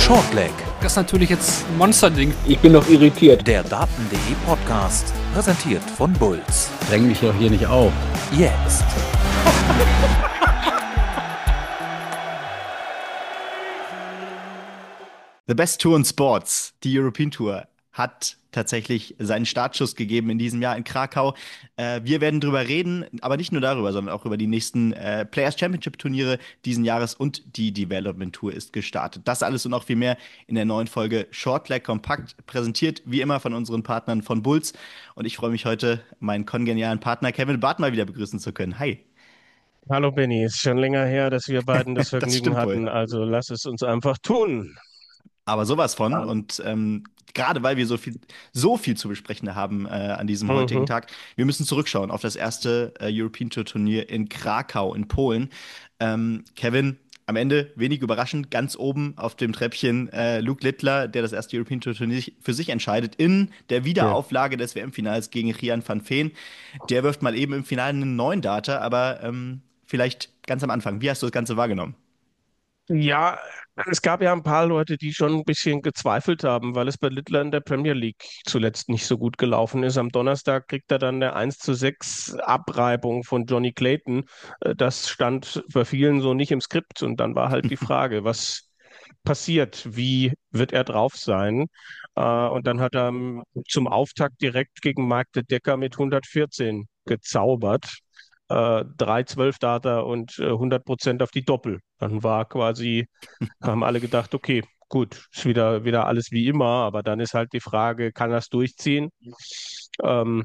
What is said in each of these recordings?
Shortleg, Das ist natürlich jetzt ein Monsterding. Ich bin noch irritiert. der Daten.de Podcast, präsentiert von Bulls. Dräng mich doch hier nicht auf. Jetzt. The Best Tour in Sports, die European Tour, hat tatsächlich seinen Startschuss gegeben in diesem Jahr in Krakau. Wir werden drüber reden, aber nicht nur darüber, sondern auch über die nächsten Players Championship Turniere diesen Jahres, und die Development Tour ist gestartet. Das alles und noch viel mehr in der neuen Folge Shortleg Kompakt, präsentiert wie immer von unseren Partnern von Bulls. Und ich freue mich heute, meinen kongenialen Partner Kevin Barth mal wieder begrüßen zu können. Hi. Hallo Benny, ist schon länger her, dass wir beiden das Das Vergnügen stimmt wohl. hatten, also lass es uns einfach tun. Aber sowas von. Und gerade weil wir so viel zu besprechen haben an diesem heutigen Mhm. Tag, wir müssen zurückschauen auf das erste European Tour Turnier in Krakau in Polen. Kevin, am Ende, wenig überraschend, ganz oben auf dem Treppchen Luke Littler, der das erste European Tour Turnier für sich entscheidet, in der Ja. Wiederauflage des WM-Finals gegen Rian van Veen. Der wirft mal eben im Finale einen neuen Data, aber vielleicht ganz am Anfang. Wie hast du das Ganze wahrgenommen? Ja, es gab ja ein paar Leute, die schon ein bisschen gezweifelt haben, weil es bei Littler in der Premier League zuletzt nicht so gut gelaufen ist. Am Donnerstag kriegt er dann eine 1:6 Abreibung von Johnny Clayton. Das stand bei vielen so nicht im Skript. Und dann war halt die Frage, was passiert? Wie wird er drauf sein? Und dann hat er zum Auftakt direkt gegen Mark de Decker mit 114 gezaubert. 3:12 Data und 100% auf die Doppel. Dann war quasi, haben alle gedacht, okay, gut, ist wieder alles wie immer, aber dann ist halt die Frage, kann er es durchziehen? Ähm,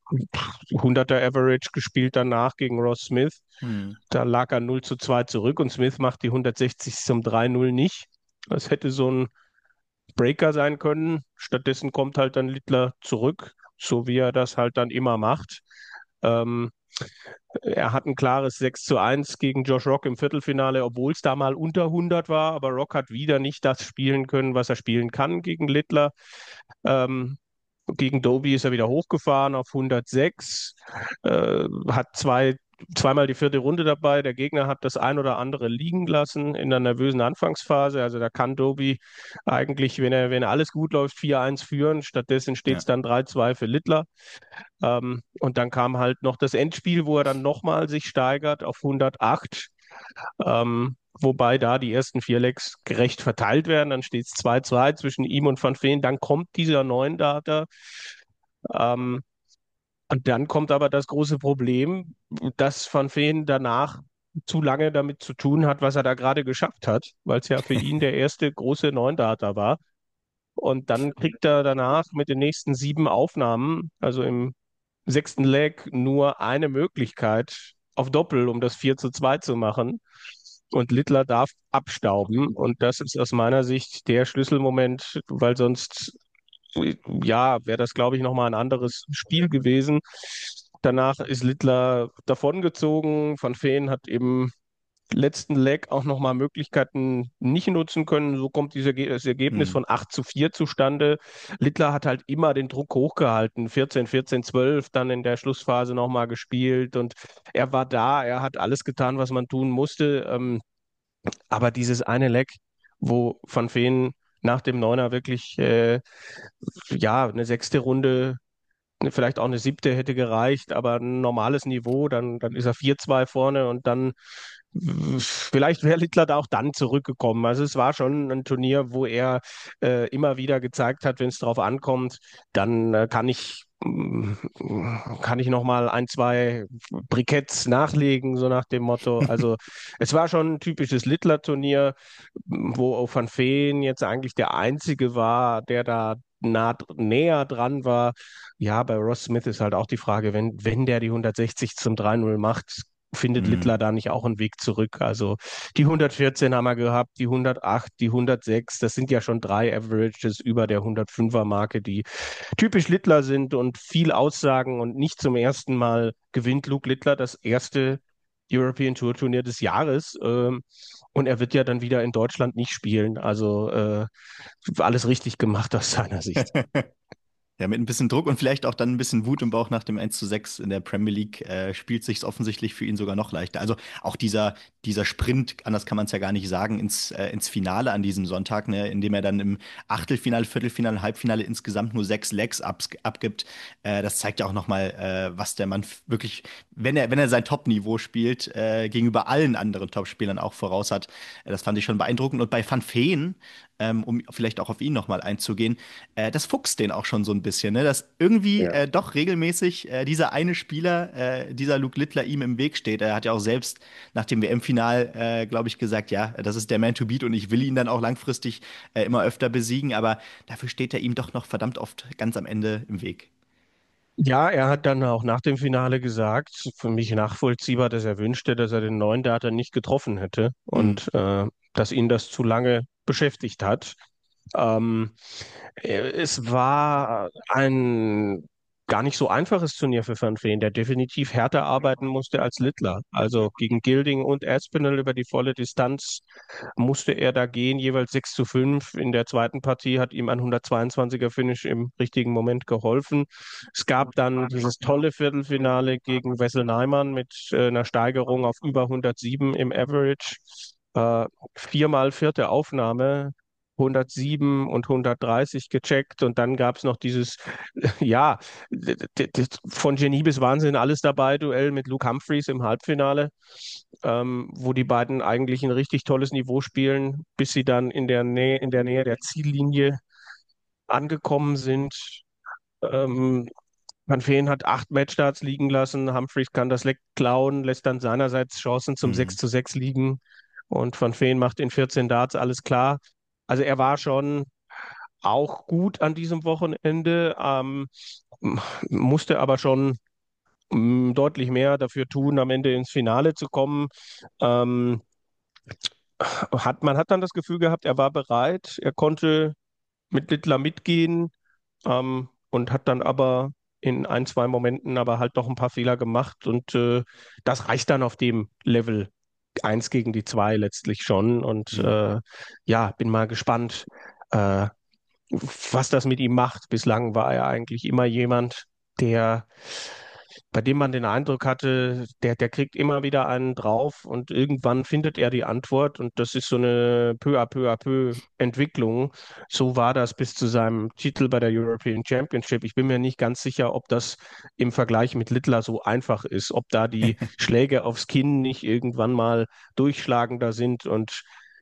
100er Average gespielt danach gegen Ross Smith. Hm. Da lag er 0:2 zurück und Smith macht die 160 zum 3:0 nicht. Das hätte so ein Breaker sein können. Stattdessen kommt halt dann Littler zurück, so wie er das halt dann immer macht. Ähm, Er hat ein klares 6:1 gegen Josh Rock im Viertelfinale, obwohl es da mal unter 100 war. Aber Rock hat wieder nicht das spielen können, was er spielen kann gegen Littler. Ähm, Gegen Doby ist er wieder hochgefahren auf 106, hat zweimal die vierte Runde dabei. Der Gegner hat das ein oder andere liegen lassen in der nervösen Anfangsphase. Also da kann Doby eigentlich, wenn er alles gut läuft, 4:1 führen. Stattdessen steht Ja. es dann 3:2 für Littler. Und dann kam halt noch das Endspiel, wo er dann nochmal sich steigert auf 108. Wobei da die ersten vier Legs gerecht verteilt werden. Dann steht es 2:2 zwischen ihm und Van Veen. Dann kommt dieser neuen Data. Ähm, und dann kommt aber das große Problem, dass Van Veen danach zu lange damit zu tun hat, was er da gerade geschafft hat, weil es ja für ihn der erste große Neun-Data war. Und dann kriegt er danach mit den nächsten 7 Aufnahmen, also im sechsten Leg, nur eine Möglichkeit auf Doppel, um das 4:2 zu machen. Und Littler darf abstauben. Und das ist aus meiner Sicht der Schlüsselmoment, weil sonst, ja, wäre das, glaube ich, nochmal ein anderes Spiel gewesen. Danach ist Littler davongezogen. Van Veen hat im letzten Leg auch nochmal Möglichkeiten nicht nutzen können. So kommt das Ergebnis Hm. von 8:4 zustande. Littler hat halt immer den Druck hochgehalten. 14, 14, 12, dann in der Schlussphase nochmal gespielt und er war da, er hat alles getan, was man tun musste. Aber dieses eine Leg, wo Van Veen nach dem Neuner wirklich ja, eine sechste Runde, vielleicht auch eine siebte hätte gereicht, aber ein normales Niveau, dann ist er 4:2 vorne und dann vielleicht wäre Littler da auch dann zurückgekommen. Also es war schon ein Turnier, wo er immer wieder gezeigt hat, wenn es drauf ankommt, dann kann ich noch mal ein, zwei Briketts nachlegen, so nach dem Motto. Also es war schon ein typisches Littler-Turnier, wo auch Van Veen jetzt eigentlich der Einzige war, der da näher dran war. Ja, bei Ross Smith ist halt auch die Frage, wenn der die 160 zum 3:0 macht, findet Hm. Littler da nicht auch einen Weg zurück? Also die 114 haben wir gehabt, die 108, die 106, das sind ja schon 3 Averages über der 105er Marke, die typisch Littler sind und viel aussagen, und nicht zum ersten Mal gewinnt Luke Littler das erste European Tour Turnier des Jahres. Und er wird ja dann wieder in Deutschland nicht spielen. Also alles richtig gemacht aus seiner Sicht. Ja, mit ein bisschen Druck und vielleicht auch dann ein bisschen Wut im Bauch nach dem 1:6 in der Premier League spielt sich's offensichtlich für ihn sogar noch leichter. Also auch dieser Sprint, anders kann man es ja gar nicht sagen, ins Finale an diesem Sonntag, ne, in dem er dann im Achtelfinale, Viertelfinale, Halbfinale insgesamt nur 6 Legs abgibt. Das zeigt ja auch nochmal, was der Mann wirklich, wenn er sein Top-Niveau spielt, gegenüber allen anderen Top-Spielern auch voraus hat. Das fand ich schon beeindruckend. Und bei Van Veen, um vielleicht auch auf ihn nochmal einzugehen, das fuchst den auch schon so ein bisschen, ne? Dass irgendwie Ja. doch regelmäßig dieser eine Spieler, dieser Luke Littler, ihm im Weg steht. Er hat ja auch selbst nach dem WM-Final, glaube ich, gesagt, ja, das ist der Man to beat und ich will ihn dann auch langfristig immer öfter besiegen, aber dafür steht er ihm doch noch verdammt oft ganz am Ende im Weg. Ja, er hat dann auch nach dem Finale gesagt, für mich nachvollziehbar, dass er wünschte, dass er den neuen Data nicht getroffen hätte Mhm. und dass ihn das zu lange beschäftigt hat. Ähm, Es war ein gar nicht so einfaches Turnier für Van Veen, der definitiv härter arbeiten musste als Littler. Also gegen Gilding und Aspinall über die volle Distanz musste er da gehen, jeweils 6:5. In der zweiten Partie hat ihm ein 122er Finish im richtigen Moment geholfen. Es gab dann dieses tolle Viertelfinale gegen Wessel Neimann mit einer Steigerung auf über 107 im Average. Viermal vierte Aufnahme, 107 und 130 gecheckt und dann gab es noch dieses, ja, von Genie bis Wahnsinn alles dabei, Duell mit Luke Humphreys im Halbfinale, wo die beiden eigentlich ein richtig tolles Niveau spielen, bis sie dann in der Nähe der Ziellinie angekommen sind. Ähm, Van Veen hat 8 Matchstarts liegen lassen. Humphreys kann das Leck klauen, lässt dann seinerseits Chancen zum Mhm. 6:6 liegen. Und Van Veen macht in 14 Darts alles klar. Also er war schon auch gut an diesem Wochenende, musste aber schon deutlich mehr dafür tun, am Ende ins Finale zu kommen. Ähm, man hat dann das Gefühl gehabt, er war bereit, er konnte mit Littler mitgehen, und hat dann aber in ein, zwei Momenten aber halt doch ein paar Fehler gemacht und das reicht dann auf dem Level eins gegen die zwei letztlich schon und Mhm. ja, bin mal gespannt, äh, was das mit ihm macht. Bislang war er eigentlich immer jemand, der, bei dem man den Eindruck hatte, der kriegt immer wieder einen drauf und irgendwann findet er die Antwort und das ist so eine peu à peu Entwicklung. So war das bis zu seinem Titel bei der European Championship. Ich bin mir nicht ganz sicher, ob das im Vergleich mit Littler so einfach ist, ob da die Schläge aufs Kinn nicht irgendwann mal durchschlagender sind und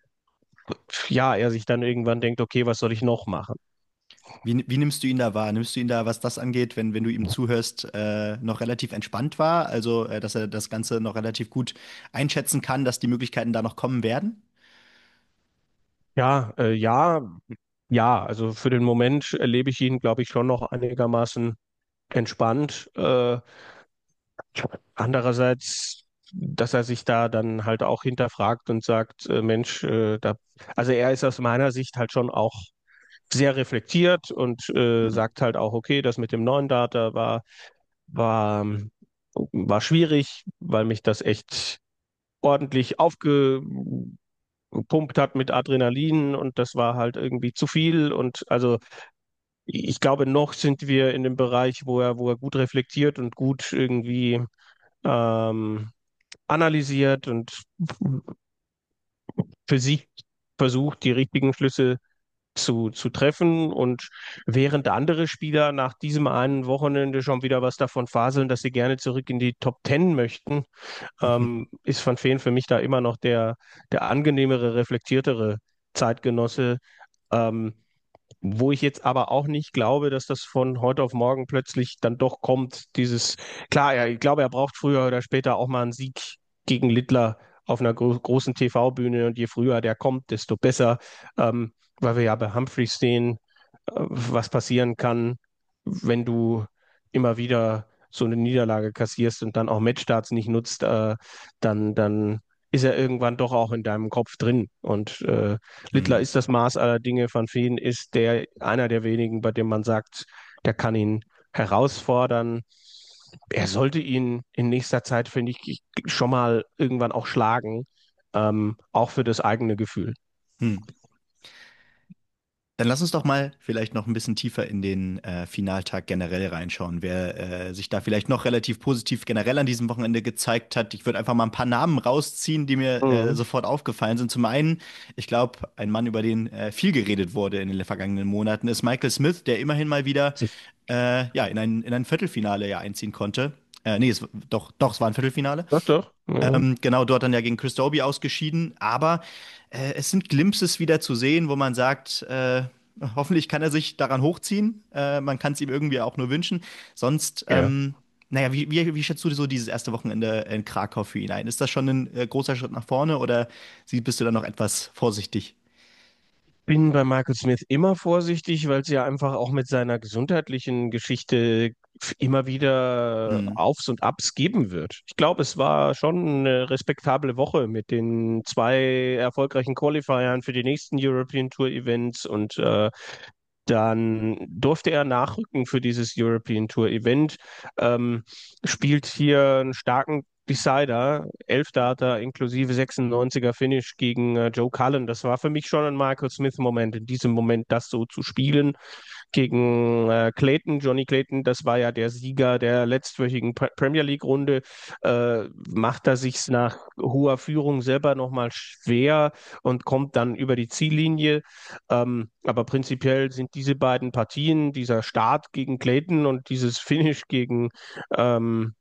ja, er sich dann irgendwann denkt, okay, was soll ich noch machen? Wie nimmst du ihn da wahr? Nimmst du ihn da, was das angeht, wenn du ihm zuhörst, noch relativ entspannt wahr? Also, dass er das Ganze noch relativ gut einschätzen kann, dass die Möglichkeiten da noch kommen werden? Ja, ja, also für den Moment erlebe ich ihn, glaube ich, schon noch einigermaßen entspannt. Andererseits, dass er sich da dann halt auch hinterfragt und sagt, Mensch, also er ist aus meiner Sicht halt schon auch sehr reflektiert und Mhm. sagt halt auch, okay, das mit dem neuen Data war, war schwierig, weil mich das echt ordentlich aufgepumpt hat mit Adrenalin und das war halt irgendwie zu viel und also ich glaube, noch sind wir in dem Bereich, wo er gut reflektiert und gut irgendwie ähm, analysiert und für sich versucht, die richtigen Schlüsse zu treffen. Und während andere Spieler nach diesem einen Wochenende schon wieder was davon faseln, dass sie gerne zurück in die Top Ten möchten, ist Van Veen für mich da immer noch der angenehmere, reflektiertere Zeitgenosse. Ähm, Wo ich jetzt aber auch nicht glaube, dass das von heute auf morgen plötzlich dann doch kommt, klar, ja, ich glaube, er braucht früher oder später auch mal einen Sieg gegen Littler auf einer großen TV-Bühne und je früher der kommt, desto besser, weil wir ja bei Humphreys sehen, was passieren kann, wenn du immer wieder so eine Niederlage kassierst und dann auch Matchstarts nicht nutzt, dann ist er irgendwann doch auch in deinem Kopf drin. Und Littler Mhm. ist das Maß aller Dinge. Van Veen ist einer der wenigen, bei dem man sagt, der kann ihn herausfordern. Er sollte ihn in nächster Zeit, finde ich, schon mal irgendwann auch schlagen, auch für das eigene Gefühl. Hm. Dann lass uns doch mal vielleicht noch ein bisschen tiefer in den Finaltag generell reinschauen, wer sich da vielleicht noch relativ positiv generell an diesem Wochenende gezeigt hat. Ich würde einfach mal ein paar Namen rausziehen, die mir Mhm. sofort aufgefallen sind. Zum einen, ich glaube, ein Mann, über den viel geredet wurde in den vergangenen Monaten, ist Michael Smith, der immerhin mal wieder ja, in ein Viertelfinale ja einziehen konnte. Nee, es war ein Viertelfinale. Doch, doch. Mhm. Genau, dort dann ja gegen Chris Dobie ausgeschieden. Aber es sind Glimpses wieder zu sehen, wo man sagt, hoffentlich kann er sich daran hochziehen. Man kann es ihm irgendwie auch nur wünschen. Sonst, Ja. naja, wie schätzt du so dieses erste Wochenende in Krakau für ihn ein? Ist das schon ein großer Schritt nach vorne oder bist du da noch etwas vorsichtig? Bin bei Michael Smith immer vorsichtig, weil es ja einfach auch mit seiner gesundheitlichen Geschichte immer wieder Hm, Aufs und Abs geben wird. Ich glaube, es war schon eine respektable Woche mit den zwei erfolgreichen Qualifiern für die nächsten European Tour Events und dann durfte er nachrücken für dieses European Tour Event. Ähm, Spielt hier einen starken Decider, 11 Data inklusive 96er Finish gegen Joe Cullen. Das war für mich schon ein Michael Smith-Moment, in diesem Moment das so zu spielen gegen Clayton, Johnny Clayton, das war ja der Sieger der letztwöchigen Premier League-Runde, macht er sich nach hoher Führung selber nochmal schwer und kommt dann über die Ziellinie. Aber prinzipiell sind diese beiden Partien, dieser Start gegen Clayton und dieses Finish gegen ähm,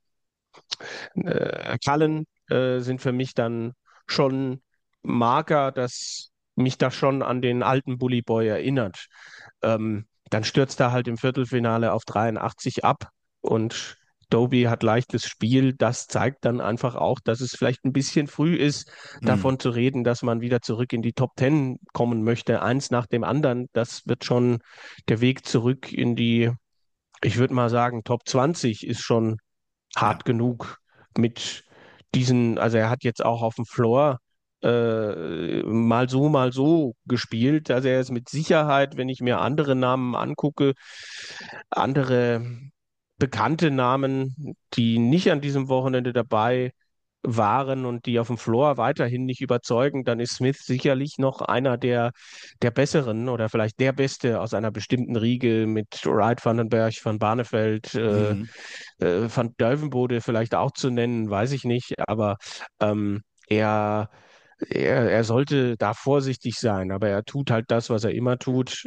Cullen, sind für mich dann schon Marker, dass mich das schon an den alten Bully Boy erinnert. Dann stürzt er halt im Viertelfinale auf 83 ab und Doby hat leichtes Spiel. Das zeigt dann einfach auch, dass es vielleicht ein bisschen früh ist, hm, davon zu reden, dass man wieder zurück in die Top 10 kommen möchte, eins nach dem anderen. Das wird schon der Weg zurück in die, ich würde mal sagen, Top 20 ist schon ja. hart genug mit diesen, also er hat jetzt auch auf dem Floor mal so gespielt. Also er ist mit Sicherheit, wenn ich mir andere Namen angucke, andere bekannte Namen, die nicht an diesem Wochenende dabei waren und die auf dem Floor weiterhin nicht überzeugen, dann ist Smith sicherlich noch einer der Besseren oder vielleicht der Beste aus einer bestimmten Riege mit Wright, Van den Berg, Van Barneveld, Hm, Van Duivenbode vielleicht auch zu nennen, weiß ich nicht, aber ähm, er, er sollte da vorsichtig sein, aber er tut halt das, was er immer tut,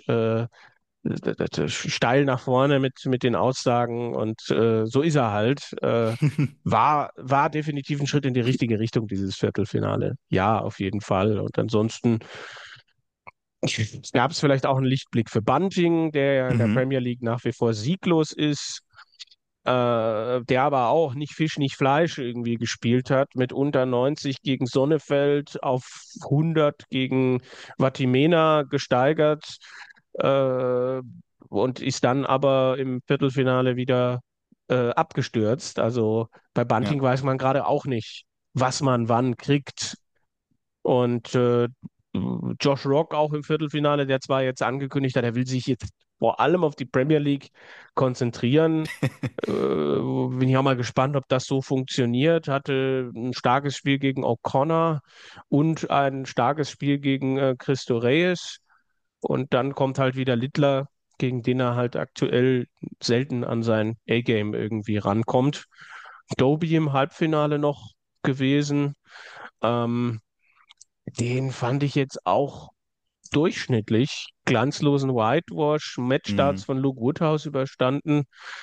steil nach vorne mit den Aussagen und so ist er halt. War definitiv ein Schritt in die richtige Richtung, dieses Viertelfinale. Ja, auf jeden Fall. Und ansonsten gab es vielleicht auch einen Lichtblick für Bunting, der ja in der mhm, Premier League nach wie vor sieglos ist, der aber auch nicht Fisch, nicht Fleisch irgendwie gespielt hat, mit unter 90 gegen Sonnefeld auf 100 gegen Vatimena gesteigert äh, und ist dann aber im Viertelfinale wieder abgestürzt. Also bei ja. Bunting weiß man gerade auch nicht, was man wann kriegt. Und Josh Rock auch im Viertelfinale, der zwar jetzt angekündigt hat, er will sich jetzt vor allem auf die Premier League konzentrieren. Bin ich auch mal gespannt, ob das so funktioniert. Hatte ein starkes Spiel gegen O'Connor und ein starkes Spiel gegen Cristo Reyes. Und dann kommt halt wieder Littler, gegen den er halt aktuell selten an sein A-Game irgendwie rankommt. Doby im Halbfinale noch gewesen. Ähm, Den fand ich jetzt auch durchschnittlich. Glanzlosen Whitewash, Matchstarts Hm, von Luke Woodhouse überstanden.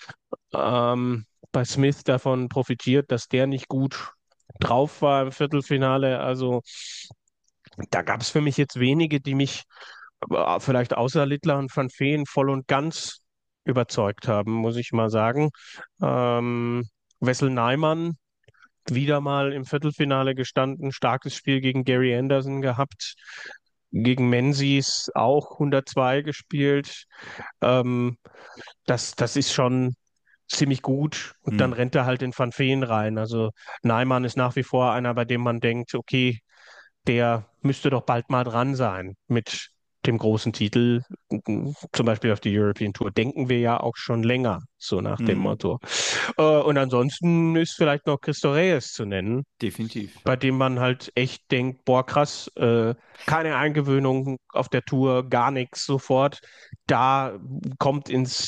Bei Smith davon profitiert, dass der nicht gut drauf war im Viertelfinale. Also da gab es für mich jetzt wenige, die mich vielleicht außer Littler und Van Veen voll und ganz überzeugt haben, muss ich mal sagen. Wessel Neimann wieder mal im Viertelfinale gestanden, starkes Spiel gegen Gary Anderson gehabt, gegen Menzies auch 102 gespielt. Ähm, das ist schon ziemlich gut und dann hm, rennt er halt in Van Veen rein. Also Neimann ist nach wie vor einer, bei dem man denkt, okay, der müsste doch bald mal dran sein mit dem großen Titel, zum Beispiel auf die European Tour, denken wir ja auch schon länger, so nach dem Mhm. Motto. Und ansonsten ist vielleicht noch Cristo Reyes zu nennen, Definitiv. bei dem man halt echt denkt, boah, krass, keine Eingewöhnung auf der Tour, gar nichts sofort. Da kommt ins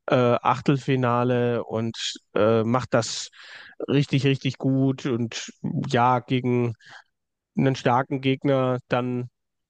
Achtelfinale und macht das richtig, richtig gut und ja, gegen einen starken Gegner, dann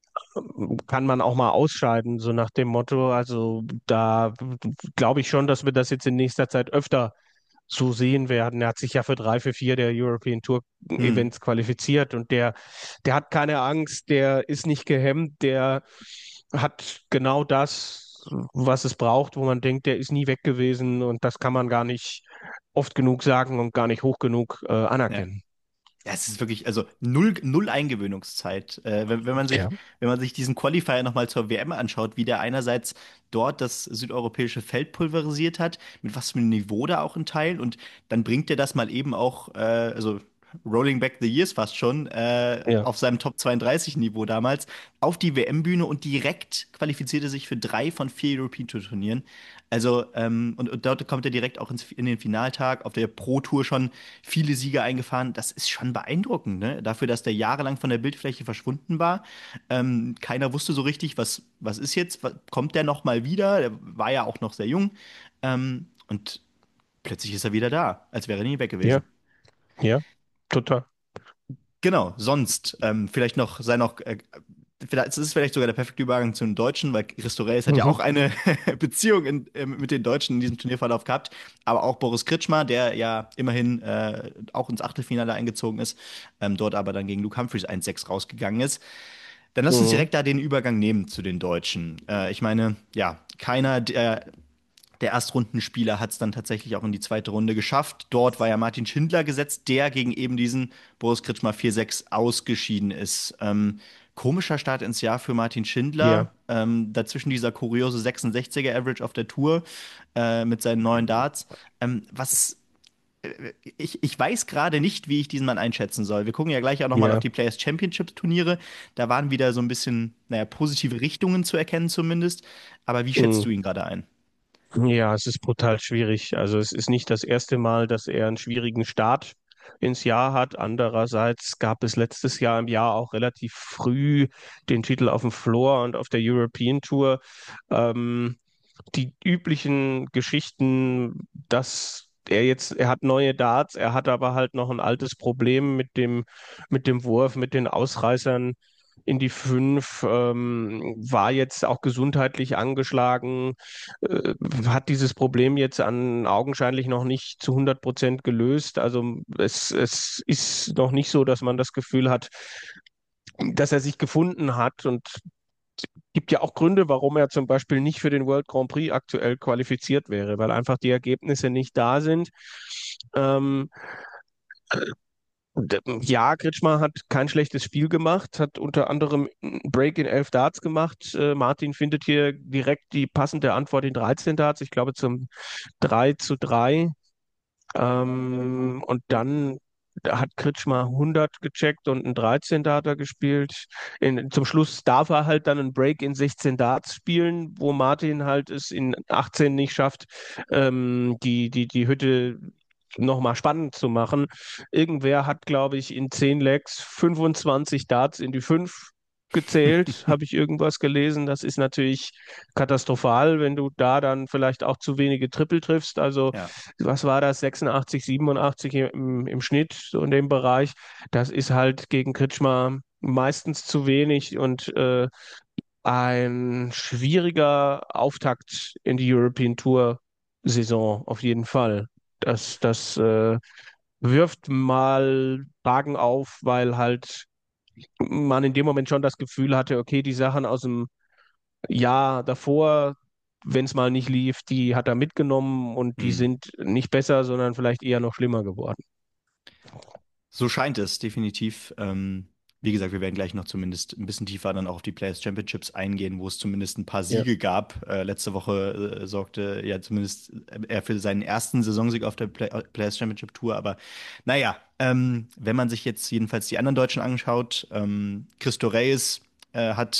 kann man auch mal ausscheiden, so nach dem Motto. Also da glaube ich schon, dass wir das jetzt in nächster Zeit öfter so sehen werden. Er hat sich ja für drei, für vier der European Tour Mhm. Events qualifiziert und der hat keine Angst, der ist nicht gehemmt, der hat genau das, was es braucht, wo man denkt, der ist nie weg gewesen und das kann man gar nicht oft genug sagen und gar nicht hoch genug Ja. anerkennen. Ja, es ist wirklich, also null Eingewöhnungszeit. Ja. Wenn man sich diesen Qualifier nochmal zur WM anschaut, wie der einerseits dort das südeuropäische Feld pulverisiert hat, mit was für einem Niveau da auch in Teilen, und dann bringt er das mal eben auch, also Rolling Back the Years fast schon, Ja. auf seinem Top 32 Niveau damals, auf die WM-Bühne und direkt qualifizierte sich für 3 von 4 European Tour Turnieren. Also, und dort kommt er direkt auch in den Finaltag, auf der Pro Tour schon viele Siege eingefahren. Das ist schon beeindruckend, ne? Dafür, dass der jahrelang von der Bildfläche verschwunden war. Keiner wusste so richtig, was ist jetzt? Kommt der noch mal wieder? Der war ja auch noch sehr jung. Und plötzlich ist er wieder da, als wäre er nie weg Ja. gewesen. Ja. Total. Genau, sonst vielleicht noch, sei noch, vielleicht, es ist vielleicht sogar der perfekte Übergang zu den Deutschen, weil Christo Reyes hat ja Mhm. auch eine Beziehung mit den Deutschen in diesem Turnierverlauf gehabt, aber auch Boris Kritschmer, der ja immerhin auch ins Achtelfinale eingezogen ist, dort aber dann gegen Luke Humphries 1:6 rausgegangen ist. Dann lass uns Mhm. direkt da den Übergang nehmen zu den Deutschen. Ich meine, ja, keiner der Erstrundenspieler hat es dann tatsächlich auch in die zweite Runde geschafft. Dort war ja Martin Schindler gesetzt, der gegen eben diesen Boris Kritschmer 4:6 ausgeschieden ist. Komischer Start ins Jahr für Martin Schindler. Ja. Dazwischen dieser kuriose 66er Average auf der Tour mit seinen neuen Darts. Ich weiß gerade nicht, wie ich diesen Mann einschätzen soll. Wir gucken ja gleich auch nochmal auf Ja. die Players Championship Turniere. Da waren wieder so ein bisschen, naja, positive Richtungen zu erkennen zumindest. Aber wie schätzt Mhm. du ihn gerade ein? Ja, es ist brutal schwierig. Also es ist nicht das erste Mal, dass er einen schwierigen Start ins Jahr hat. Andererseits gab es letztes Jahr im Jahr auch relativ früh den Titel auf dem Floor und auf der European Tour. Ähm, die üblichen Geschichten, dass er hat neue Darts, er hat aber halt noch ein altes Problem mit dem Wurf, mit den Ausreißern in die Fünf, war jetzt auch gesundheitlich angeschlagen, hat dieses Problem jetzt augenscheinlich noch nicht zu 100% gelöst. Also es ist noch nicht so, dass man das Gefühl hat, dass er sich gefunden hat und gibt ja auch Gründe, warum er zum Beispiel nicht für den World Grand Prix aktuell qualifiziert wäre, weil einfach die Ergebnisse nicht da sind. Ähm, ja, Kretschmer hat kein schlechtes Spiel gemacht, hat unter anderem einen Break in 11 Darts gemacht. Martin findet hier direkt die passende Antwort in 13 Darts, ich glaube zum 3:3. Und dann hat Kretschmer 100 gecheckt und einen 13 Darter gespielt. Zum Schluss darf er halt dann einen Break in 16 Darts spielen, wo Martin halt es in 18 nicht schafft, die Hütte nochmal spannend zu machen. Irgendwer hat, glaube ich, in 10 Legs 25 Darts in die 5 gezählt, habe ich irgendwas gelesen. Das ist natürlich katastrophal, wenn du da dann vielleicht auch zu wenige Triple triffst. Also Ja. was war das, 86, 87 im Schnitt, so in dem Bereich. Das ist halt gegen Kretschmer meistens zu wenig und ein schwieriger Auftakt in die European Tour Saison auf jeden Fall. Das wirft mal Fragen auf, weil halt man in dem Moment schon das Gefühl hatte, okay, die Sachen aus dem Jahr davor, wenn es mal nicht lief, die hat er mitgenommen und die Hm. sind nicht besser, sondern vielleicht eher noch schlimmer geworden. So scheint es, definitiv. Wie gesagt, wir werden gleich noch zumindest ein bisschen tiefer dann auch auf die Players Championships eingehen, wo es zumindest ein paar Ja. Siege gab. Letzte Woche sorgte ja zumindest er für seinen ersten Saisonsieg auf der Players Championship Tour. Aber naja, wenn man sich jetzt jedenfalls die anderen Deutschen anschaut, Christo Reyes hat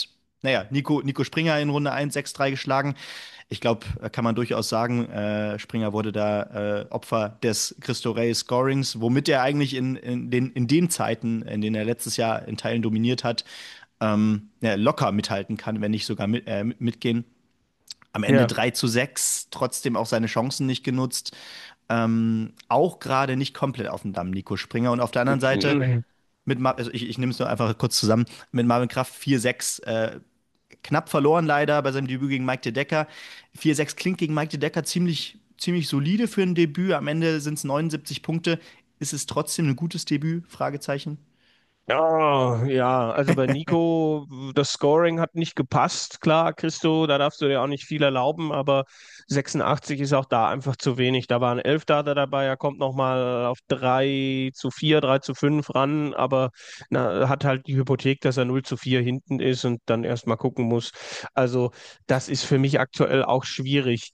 naja, Nico Springer in Runde 1 6-3 geschlagen. Ich glaube, kann man durchaus sagen, Springer wurde da Opfer des Cristo Rey Scorings, womit er eigentlich in den Zeiten, in denen er letztes Jahr in Teilen dominiert hat, ja, locker mithalten kann, wenn nicht sogar mitgehen. Am Ende Ja. 3-6, trotzdem auch seine Chancen nicht genutzt. Auch gerade nicht komplett auf dem Damm, Nico Springer. Und auf der anderen Seite, also ich nehme es nur einfach kurz zusammen, mit Marvin Kraft 4-6, knapp verloren leider bei seinem Debüt gegen Mike De Decker. 4-6 klingt gegen Mike De Decker ziemlich solide für ein Debüt. Am Ende sind es 79 Punkte. Ist es trotzdem ein gutes Debüt? Fragezeichen. Oh, ja, also bei Nico, das Scoring hat nicht gepasst. Klar, Christo, da darfst du dir auch nicht viel erlauben, aber 86 ist auch da einfach zu wenig. Da waren 11 Data dabei, er kommt nochmal auf 3-4, 3-5 ran, aber hat halt die Hypothek, dass er 0-4 hinten ist und dann erstmal gucken muss. Also, das ist für mich aktuell auch schwierig.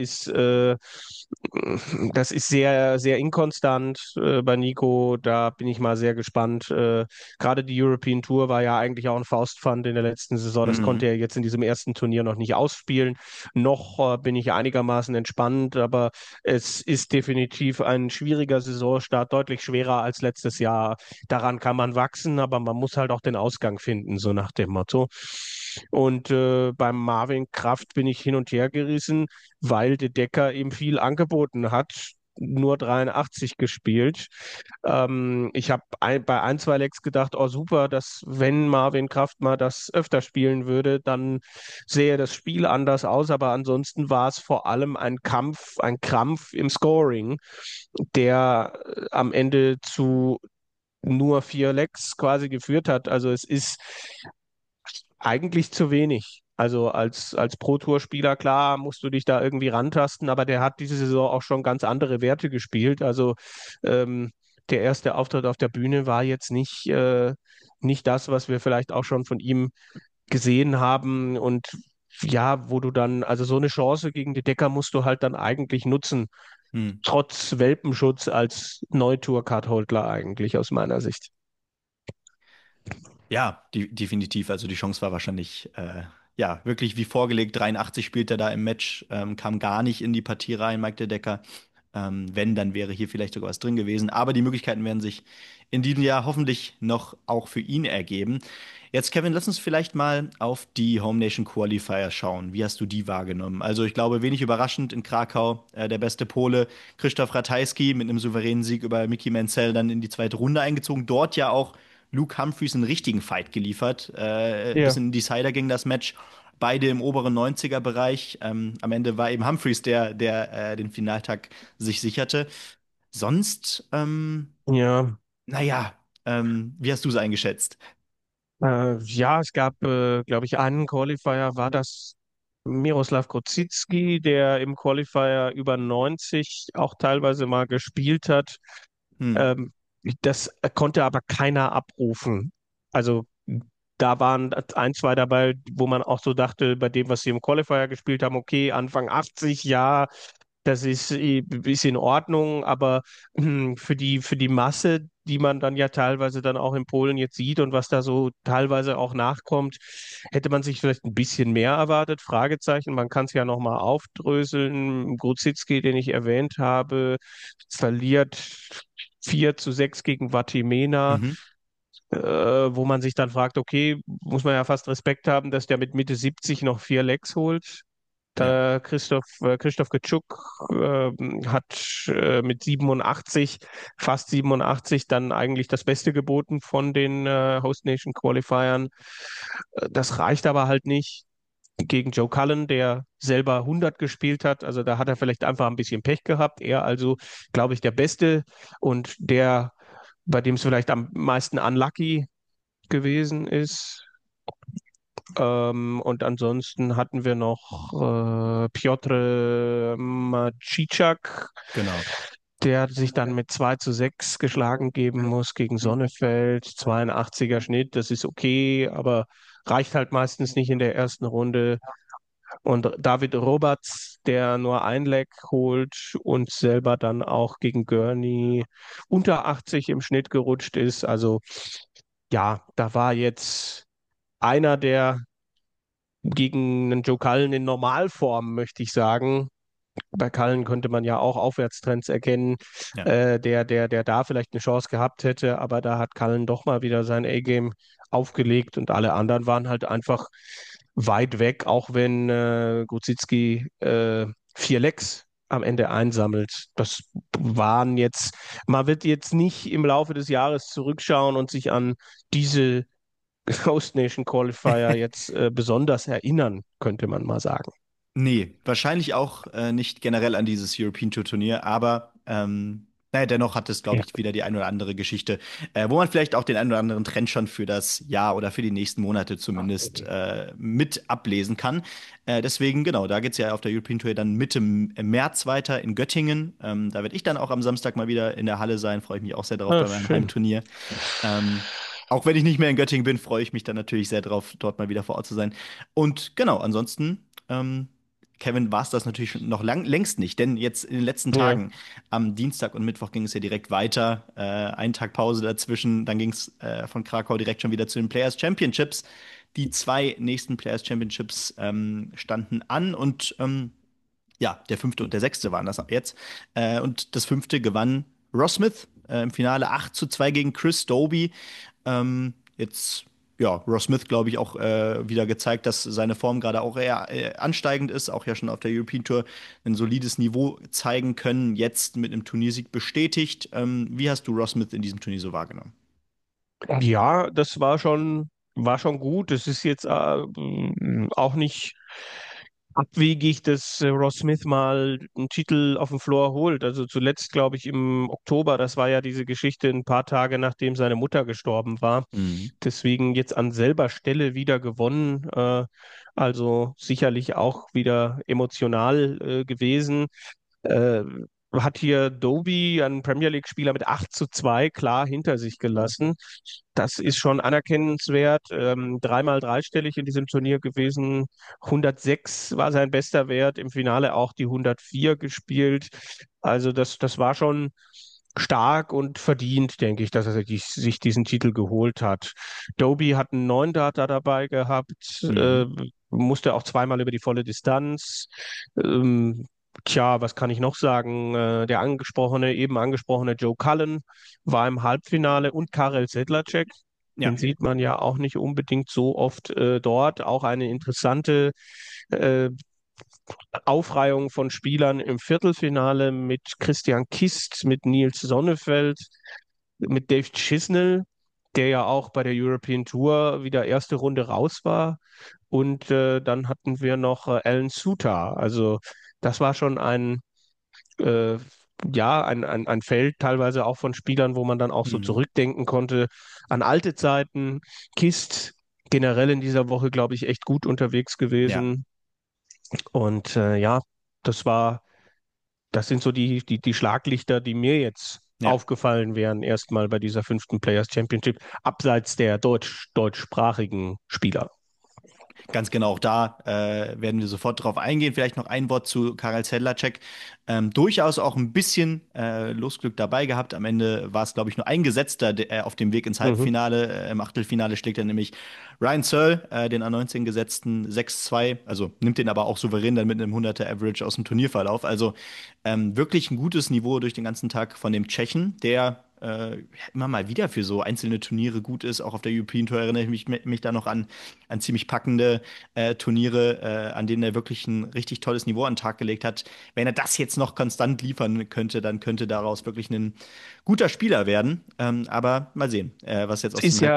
Das ist sehr, sehr inkonstant bei Nico. Da bin ich mal sehr gespannt. Gerade die European Tour war ja eigentlich auch ein Faustpfand in der letzten Saison. Das konnte Mhm. er jetzt in diesem ersten Turnier noch nicht ausspielen. Noch bin ich einigermaßen entspannt, aber es ist definitiv ein schwieriger Saisonstart, deutlich schwerer als letztes Jahr. Daran kann man wachsen, aber man muss halt auch den Ausgang finden, so nach dem Motto. Und beim Marvin Kraft bin ich hin und her gerissen, weil De Decker ihm viel angeboten hat. Nur 83 gespielt. Ich habe bei ein, zwei Lecks gedacht, oh super, dass wenn Marvin Kraft mal das öfter spielen würde, dann sähe das Spiel anders aus. Aber ansonsten war es vor allem ein Kampf, ein Krampf im Scoring, der am Ende zu nur 4 Lecks quasi geführt hat. Also es ist eigentlich zu wenig. Also als Pro-Tour-Spieler, klar, musst du dich da irgendwie rantasten, aber der hat diese Saison auch schon ganz andere Werte gespielt. Also ähm, der erste Auftritt auf der Bühne war jetzt nicht das, was wir vielleicht auch schon von ihm gesehen haben. Und ja, wo du dann, also so eine Chance gegen die Decker musst du halt dann eigentlich nutzen, Hm. trotz Welpenschutz als Neutour-Cardholder eigentlich aus meiner Sicht. Ja, definitiv. Also die Chance war wahrscheinlich, ja, wirklich wie vorgelegt. 83 spielt er da im Match, kam gar nicht in die Partie rein, Mike De Decker. Wenn, dann wäre hier vielleicht sogar was drin gewesen. Aber die Möglichkeiten werden sich in diesem Jahr hoffentlich noch auch für ihn ergeben. Jetzt, Kevin, lass uns vielleicht mal auf die Home Nation Qualifier schauen. Wie hast du die wahrgenommen? Also, ich glaube, wenig überraschend in Krakau, der beste Pole, Krzysztof Ratajski mit einem souveränen Sieg über Mickey Mansell dann in die zweite Runde eingezogen. Dort ja auch Luke Humphreys einen richtigen Fight geliefert. Bis Ja. in den Decider ging das Match. Beide im oberen 90er-Bereich. Am Ende war eben Humphreys der den Finaltag sich sicherte. Sonst, Ja, naja, wie hast du es eingeschätzt? ja, es gab, glaube ich, einen Qualifier, war das Miroslav Kocic, der im Qualifier über 90 auch teilweise mal gespielt hat. Hm. Ähm, Das konnte aber keiner abrufen. Also da waren ein, zwei dabei, wo man auch so dachte, bei dem, was sie im Qualifier gespielt haben, okay, Anfang 80, ja, das ist in Ordnung, aber für die Masse, die man dann ja teilweise dann auch in Polen jetzt sieht und was da so teilweise auch nachkommt, hätte man sich vielleicht ein bisschen mehr erwartet. Fragezeichen, man kann es ja nochmal aufdröseln. Gruzitzki, den ich erwähnt habe, verliert 4-6 gegen Vatimena, Mhm. wo man sich dann fragt, okay, muss man ja fast Respekt haben, dass der mit Mitte 70 noch 4 Lecks holt. Ja. Christoph Kitschuk hat mit 87, fast 87, dann eigentlich das Beste geboten von den Host Nation Qualifiern. Das reicht aber halt nicht gegen Joe Cullen, der selber 100 gespielt hat. Also da hat er vielleicht einfach ein bisschen Pech gehabt. Er also, glaube ich, der Beste und der, bei dem es vielleicht am meisten unlucky gewesen ist. Und ansonsten hatten wir noch Piotr Maciczak, Genau. der sich dann mit 2-6 geschlagen geben muss gegen Sonnefeld. 82er Schnitt, das ist okay, aber reicht halt meistens nicht in der ersten Runde. Und David Roberts, der nur ein Leck holt und selber dann auch gegen Gurney unter 80 im Schnitt gerutscht ist. Also ja, da war jetzt einer, der gegen einen Joe Cullen in Normalform, möchte ich sagen. Bei Cullen könnte man ja auch Aufwärtstrends erkennen, Ja. der da vielleicht eine Chance gehabt hätte, aber da hat Cullen doch mal wieder sein A-Game aufgelegt und alle anderen waren halt einfach weit weg, auch wenn Gruzitzki 4 Lecks am Ende einsammelt. Das waren jetzt, man wird jetzt nicht im Laufe des Jahres zurückschauen und sich an diese Host Nation Qualifier jetzt besonders erinnern, könnte man mal sagen. Nee, wahrscheinlich auch nicht generell an dieses European Tour Turnier, aber naja, dennoch hat es, glaube Ja. ich, wieder die ein oder andere Geschichte, wo man vielleicht auch den ein oder anderen Trend schon für das Jahr oder für die nächsten Monate zumindest mit ablesen kann. Deswegen, genau, da geht es ja auf der European Tour dann Mitte März weiter in Göttingen. Da werde ich dann auch am Samstag mal wieder in der Halle sein, freue ich mich auch sehr drauf Ah, bei meinem schön. Heimturnier. Auch wenn ich nicht mehr in Göttingen bin, freue ich mich dann natürlich sehr drauf, dort mal wieder vor Ort zu sein. Und genau, ansonsten, Kevin, war es das natürlich schon noch längst nicht, denn jetzt in den letzten Ja. Tagen, am Dienstag und Mittwoch ging es ja direkt weiter. Einen Tag Pause dazwischen, dann ging es von Krakau direkt schon wieder zu den Players Championships. Die zwei nächsten Players Championships standen an und ja, der fünfte und der sechste waren das ab jetzt. Und das fünfte gewann Ross Smith im Finale 8:2 gegen Chris Doby. Jetzt, ja, Ross Smith, glaube ich, auch wieder gezeigt, dass seine Form gerade auch eher ansteigend ist, auch ja schon auf der European Tour ein solides Niveau zeigen können, jetzt mit einem Turniersieg bestätigt. Wie hast du Ross Smith in diesem Turnier so wahrgenommen? Ja, das war schon gut. Es ist jetzt auch nicht abwegig, dass Ross Smith mal einen Titel auf dem Floor holt. Also zuletzt, glaube ich, im Oktober, das war ja diese Geschichte ein paar Tage nachdem seine Mutter gestorben war. Mhm. Deswegen jetzt an selber Stelle wieder gewonnen. Also sicherlich auch wieder emotional gewesen. Äh, Hat hier Doby, einen Premier League-Spieler, mit 8:2 klar hinter sich gelassen. Das ist schon anerkennenswert. Dreimal dreistellig in diesem Turnier gewesen. 106 war sein bester Wert. Im Finale auch die 104 gespielt. Also das war schon stark und verdient, denke ich, dass er sich diesen Titel geholt hat. Doby hat einen 9-Data dabei gehabt, Mhm. musste auch zweimal über die volle Distanz. Ähm, Tja, was kann ich noch sagen? Der eben angesprochene Joe Cullen war im Halbfinale und Karel Sedlacek. Ja, Den sieht man ja auch nicht unbedingt so oft dort. Auch eine interessante äh, Aufreihung von Spielern im Viertelfinale mit Christian Kist, mit Nils Sonnefeld, mit Dave Chisnell, der ja auch bei der European Tour wieder erste Runde raus war. Und dann hatten wir noch Alan Suter. Also das war schon äh, ein Feld teilweise auch von Spielern, wo man dann auch so mhm. zurückdenken konnte an alte Zeiten. Kist generell in dieser Woche, glaube ich, echt gut unterwegs Ja, gewesen. Und ja, das war, das sind so die Schlaglichter, die mir jetzt ja. aufgefallen wären, erstmal bei dieser fünften Players Championship, abseits der deutschsprachigen Spieler. Ganz genau, auch da werden wir sofort drauf eingehen. Vielleicht noch ein Wort zu Karel Sedlacek. Durchaus auch ein bisschen Losglück dabei gehabt. Am Ende war es, glaube ich, nur ein Gesetzter auf dem Weg ins Mhm. Halbfinale. Im Achtelfinale schlägt er nämlich Ryan Searle, den A19 gesetzten 6:2. Also nimmt den aber auch souverän dann mit einem 100er Average aus dem Turnierverlauf. Also wirklich ein gutes Niveau durch den ganzen Tag von dem Tschechen, der immer mal wieder für so einzelne Turniere gut ist. Auch auf der European Tour erinnere ich mich da noch an ziemlich packende Turniere, an denen er wirklich ein richtig tolles Niveau an den Tag gelegt hat. Wenn er das jetzt noch konstant liefern könnte, dann könnte daraus wirklich ein guter Spieler werden. Aber mal sehen, was jetzt Es aus dem ist Halb. ja,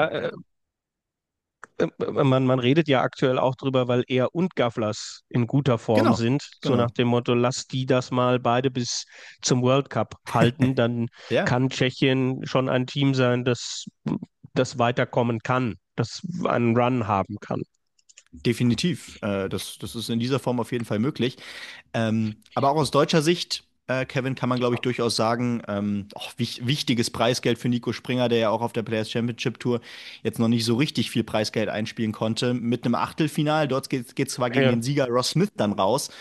man redet ja aktuell auch drüber, weil er und Gavlas in guter Form Genau, sind. So nach genau. dem Motto, lass die das mal beide bis zum World Cup halten, dann Ja. kann Tschechien schon ein Team sein, das weiterkommen kann, das einen Run haben kann. Definitiv. Das ist in dieser Form auf jeden Fall möglich. Aber auch aus deutscher Sicht, Kevin, kann man, glaube ich, durchaus sagen, wichtiges Preisgeld für Nico Springer, der ja auch auf der Players Championship Tour jetzt noch nicht so richtig viel Preisgeld einspielen konnte. Mit einem Achtelfinal, dort geht zwar gegen Ja. den Sieger Ross Smith dann raus.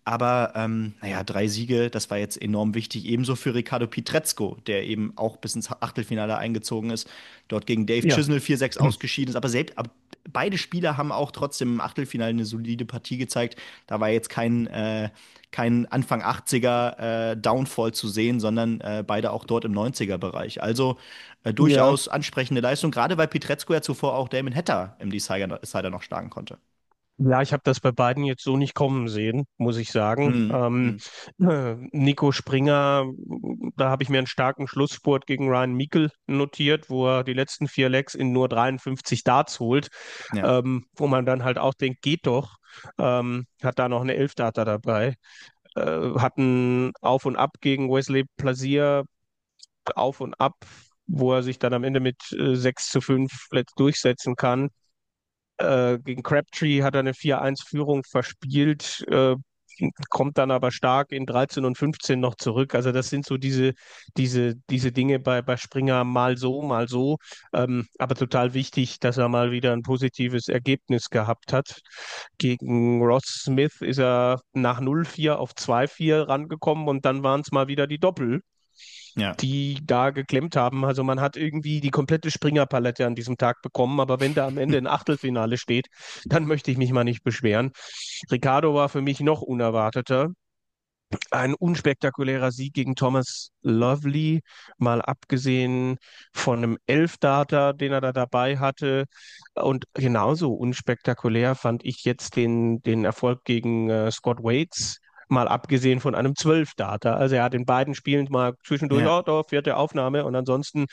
Aber naja, 3 Siege, das war jetzt enorm wichtig. Ebenso für Ricardo Pietrezco, der eben auch bis ins Achtelfinale eingezogen ist. Dort gegen Dave Ja. Chisnell 4-6 ausgeschieden ist. Aber beide Spieler haben auch trotzdem im Achtelfinale eine solide Partie gezeigt. Da war jetzt kein Anfang 80er Downfall zu sehen, sondern beide auch dort im 90er-Bereich. Also Ja. durchaus ansprechende Leistung, gerade weil Pietrezco ja zuvor auch Damon Hatter im Decider noch schlagen konnte. Ja, ich habe das bei beiden jetzt so nicht kommen sehen, muss ich sagen. Mhm. Mhm. Nico Springer, da habe ich mir einen starken Schlussspurt gegen Ryan Meikle notiert, wo er die letzten 4 Legs in nur 53 Darts holt, Ja. wo man dann halt auch denkt, geht doch. Hat da noch eine Elfdarter dabei. Hat ein Auf und Ab gegen Wesley Plaisir, Auf und Ab, wo er sich dann am Ende mit 6:5 letzt durchsetzen kann. Gegen Crabtree hat er eine 4-1-Führung verspielt, kommt dann aber stark in 13 und 15 noch zurück. Also das sind so diese Dinge bei Springer mal so, mal so. Aber total wichtig, dass er mal wieder ein positives Ergebnis gehabt hat. Gegen Ross Smith ist er nach 0-4 auf 2-4 rangekommen und dann waren es mal wieder die Doppel, Ja. die da geklemmt haben. Also man hat irgendwie die komplette Springerpalette an diesem Tag bekommen, aber wenn da am Ende ein Achtelfinale steht, dann möchte ich mich mal nicht beschweren. Ricardo war für mich noch unerwarteter. Ein unspektakulärer Sieg gegen Thomas Lovely, mal abgesehen von einem Elfdarter, den er da dabei hatte. Und genauso unspektakulär fand ich jetzt den Erfolg gegen Scott Waits, mal abgesehen von einem Zwölfdarter. Also er hat in beiden Spielen mal zwischendurch, Ja. oh, da vierte Aufnahme und ansonsten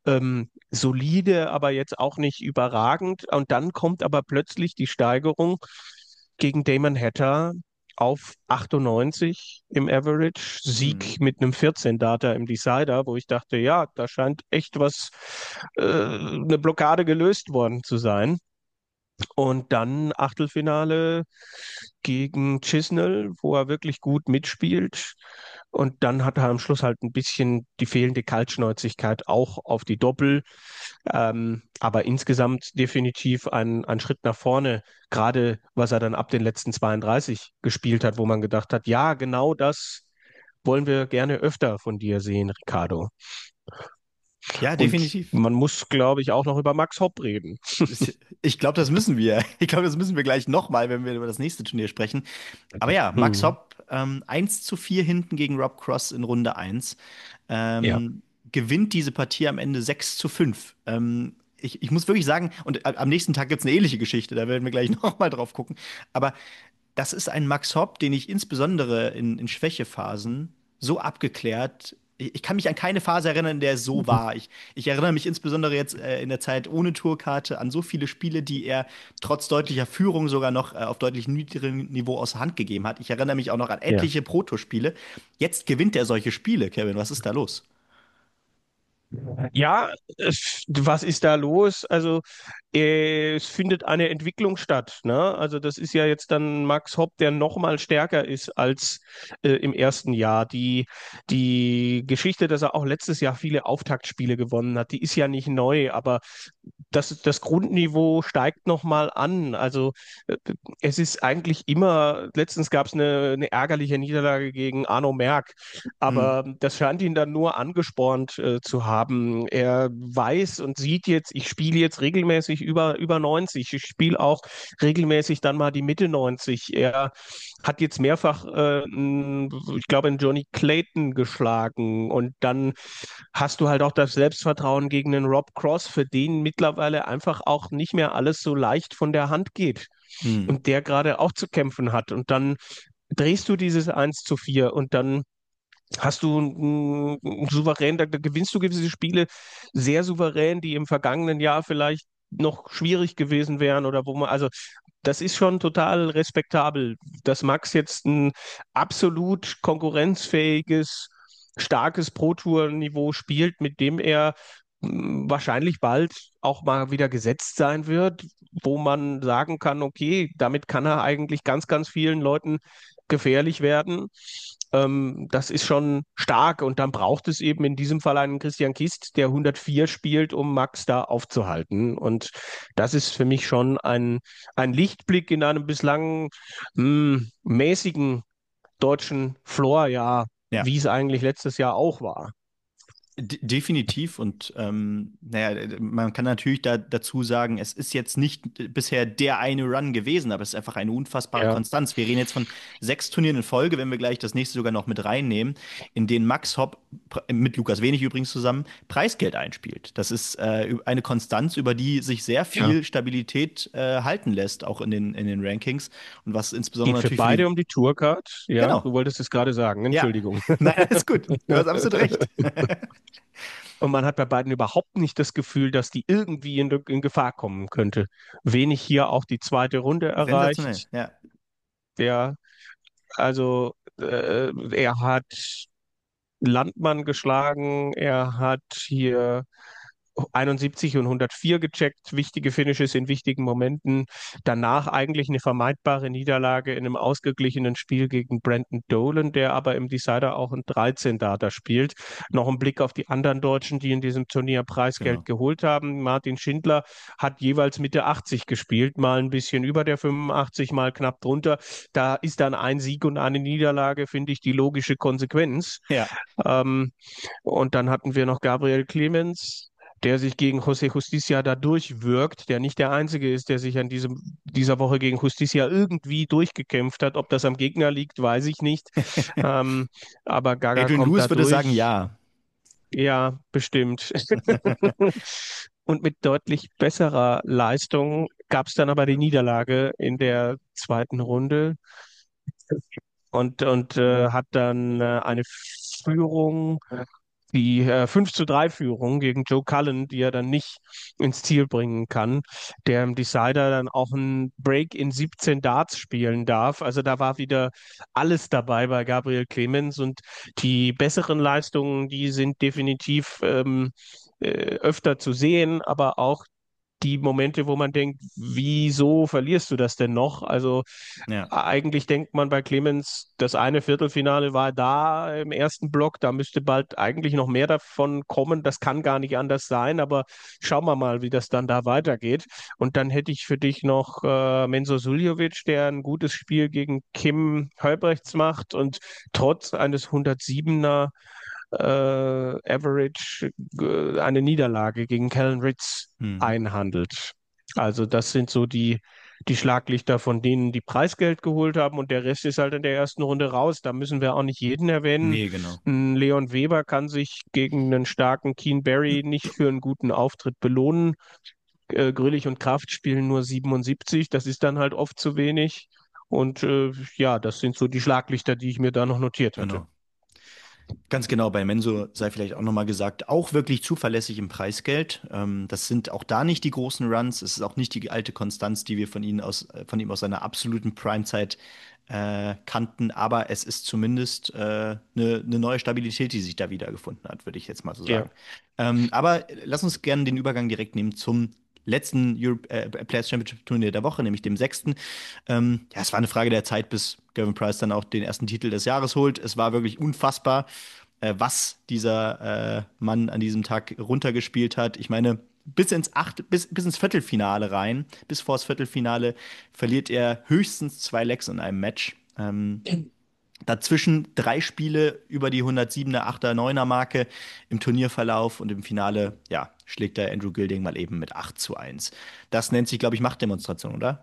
solide, aber jetzt auch nicht überragend. Und dann kommt aber plötzlich die Steigerung gegen Damon Hatter auf 98 im Average, Mhm. Sieg mit einem 14 Data im Decider, wo ich dachte, ja, da scheint echt eine Blockade gelöst worden zu sein. Und dann Achtelfinale gegen Chisnell, wo er wirklich gut mitspielt. Und dann hat er am Schluss halt ein bisschen die fehlende Kaltschnäuzigkeit auch auf die Doppel. Aber insgesamt definitiv ein Schritt nach vorne, gerade was er dann ab den letzten 32 gespielt hat, wo man gedacht hat, ja, genau das wollen wir gerne öfter von dir sehen, Ricardo. Ja, Und definitiv. man muss, glaube ich, auch noch über Max Hopp reden. Ich glaube, das müssen wir. Ich glaube, das müssen wir gleich nochmal, wenn wir über das nächste Turnier sprechen. Aber ja, Max Hm. Hopp, 1:4 hinten gegen Rob Cross in Runde 1. Ja. Gewinnt diese Partie am Ende 6:5. Ich muss wirklich sagen, und am nächsten Tag gibt es eine ähnliche Geschichte, da werden wir gleich nochmal drauf gucken. Aber das ist ein Max Hopp, den ich insbesondere in Schwächephasen so abgeklärt. Ich kann mich an keine Phase erinnern, in der es so war. Ich erinnere mich insbesondere jetzt in der Zeit ohne Tourkarte an so viele Spiele, die er trotz deutlicher Führung sogar noch auf deutlich niedrigem Niveau aus der Hand gegeben hat. Ich erinnere mich auch noch an Ja. etliche Protospiele. Jetzt gewinnt er solche Spiele, Kevin. Was ist da los? Ja, was ist da los? Also, es findet eine Entwicklung statt, ne? Also, das ist ja jetzt dann Max Hopp, der noch mal stärker ist als im ersten Jahr. Die Geschichte, dass er auch letztes Jahr viele Auftaktspiele gewonnen hat, die ist ja nicht neu, aber das Grundniveau steigt noch mal an. Also, äh, es ist eigentlich immer, letztens gab es eine ärgerliche Niederlage gegen Arno Merck, Hm. aber das scheint ihn dann nur angespornt zu haben. Er weiß und sieht jetzt, ich spiele jetzt regelmäßig über 90. Ich spiele auch regelmäßig dann mal die Mitte 90. Er hat jetzt mehrfach, ich glaube, einen Johnny Clayton geschlagen. Und dann hast du halt auch das Selbstvertrauen gegen den Rob Cross, für den mittlerweile einfach auch nicht mehr alles so leicht von der Hand geht. Hm. Und der gerade auch zu kämpfen hat. Und dann drehst du dieses 1:4 und dann hast du souverän, da gewinnst du gewisse Spiele sehr souverän, die im vergangenen Jahr vielleicht noch schwierig gewesen wären oder wo man, also das ist schon total respektabel, dass Max jetzt ein absolut konkurrenzfähiges, starkes Pro-Tour-Niveau spielt, mit dem er wahrscheinlich bald auch mal wieder gesetzt sein wird, wo man sagen kann, okay, damit kann er eigentlich ganz, ganz vielen Leuten gefährlich werden. Das ist schon stark und dann braucht es eben in diesem Fall einen Christian Kist, der 104 spielt, um Max da aufzuhalten. Und das ist für mich schon ein Lichtblick in einem bislang mäßigen deutschen Floor ja, Ja. wie es eigentlich letztes Jahr auch war. Definitiv und naja, man kann natürlich dazu sagen, es ist jetzt nicht bisher der eine Run gewesen, aber es ist einfach eine unfassbare Ja, Konstanz. Wir reden jetzt von 6 Turnieren in Folge, wenn wir gleich das nächste sogar noch mit reinnehmen, in denen Max Hopp mit Lukas Wenig übrigens zusammen Preisgeld einspielt. Das ist eine Konstanz, über die sich sehr ja. viel Stabilität halten lässt, auch in den Rankings und was insbesondere Geht für natürlich für beide die. um die Tourcard. Ja, Genau, du wolltest es gerade sagen. ja. Entschuldigung. Nein, alles gut. Du hast absolut recht. Und man hat bei beiden überhaupt nicht das Gefühl, dass die irgendwie in Gefahr kommen könnte. Wenig hier auch die zweite Runde Sensationell, erreicht. ja. Der, also er hat Landmann geschlagen, er hat hier 71 und 104 gecheckt, wichtige Finishes in wichtigen Momenten. Danach eigentlich eine vermeidbare Niederlage in einem ausgeglichenen Spiel gegen Brandon Dolan, der aber im Decider auch ein 13-Data spielt. Noch ein Blick auf die anderen Deutschen, die in diesem Turnier Preisgeld Genau. geholt haben. Martin Schindler hat jeweils Mitte 80 gespielt, mal ein bisschen über der 85, mal knapp drunter. Da ist dann ein Sieg und eine Niederlage, finde ich, die logische Konsequenz. Ja, Ähm, und dann hatten wir noch Gabriel Clemens, der sich gegen José Justicia da durchwirkt, der nicht der Einzige ist, der sich an dieser Woche gegen Justicia irgendwie durchgekämpft hat. Ob das am Gegner liegt, weiß ich nicht. Ähm, aber Gaga Adrian kommt Lewis da würde sagen durch. ja. Ja, bestimmt. Und mit deutlich besserer Leistung gab es dann aber die Niederlage in der zweiten Runde und hat dann eine Führung, die 5:3 Führung gegen Joe Cullen, die er dann nicht ins Ziel bringen kann, der im Decider dann auch einen Break in 17 Darts spielen darf. Also da war wieder alles dabei bei Gabriel Clemens und die besseren Leistungen, die sind definitiv öfter zu sehen, aber auch die Momente, wo man denkt, wieso verlierst du das denn noch? Also Ja, eigentlich denkt man bei Clemens, das eine Viertelfinale war da im ersten Block, da müsste bald eigentlich noch mehr davon kommen. Das kann gar nicht anders sein, aber schauen wir mal, wie das dann da weitergeht. Und dann hätte ich für dich noch Mensur Suljovic, der ein gutes Spiel gegen Kim Halbrechts macht und trotz eines 107er Average eine Niederlage gegen Callan Ritz hm. einhandelt. Also das sind so die Schlaglichter, von denen die Preisgeld geholt haben und der Rest ist halt in der ersten Runde raus. Da müssen wir auch nicht jeden erwähnen. Nee, genau. Ein Leon Weber kann sich gegen einen starken Keen Barry nicht für einen guten Auftritt belohnen. Grüllich und Kraft spielen nur 77, das ist dann halt oft zu wenig. Und ja, das sind so die Schlaglichter, die ich mir da noch notiert hatte. Genau. Ganz genau, bei Menso sei vielleicht auch nochmal gesagt, auch wirklich zuverlässig im Preisgeld. Das sind auch da nicht die großen Runs. Es ist auch nicht die alte Konstanz, die wir von ihm aus seiner absoluten Primezeit kannten. Aber es ist zumindest eine neue Stabilität, die sich da wiedergefunden hat, würde ich jetzt mal so Ja. sagen. Aber lass uns gerne den Übergang direkt nehmen zum letzten Players Championship Turnier der Woche, nämlich dem sechsten. Ja, es war eine Frage der Zeit, bis Gavin Price dann auch den ersten Titel des Jahres holt. Es war wirklich unfassbar, was dieser Mann an diesem Tag runtergespielt hat. Ich meine, bis ins Viertelfinale rein, bis vors Viertelfinale, verliert er höchstens 2 Legs in einem Match. Dazwischen 3 Spiele über die 107er, 8er, 9er Marke im Turnierverlauf und im Finale, ja, schlägt er Andrew Gilding mal eben mit 8:1. Das nennt sich, glaube ich, Machtdemonstration, oder?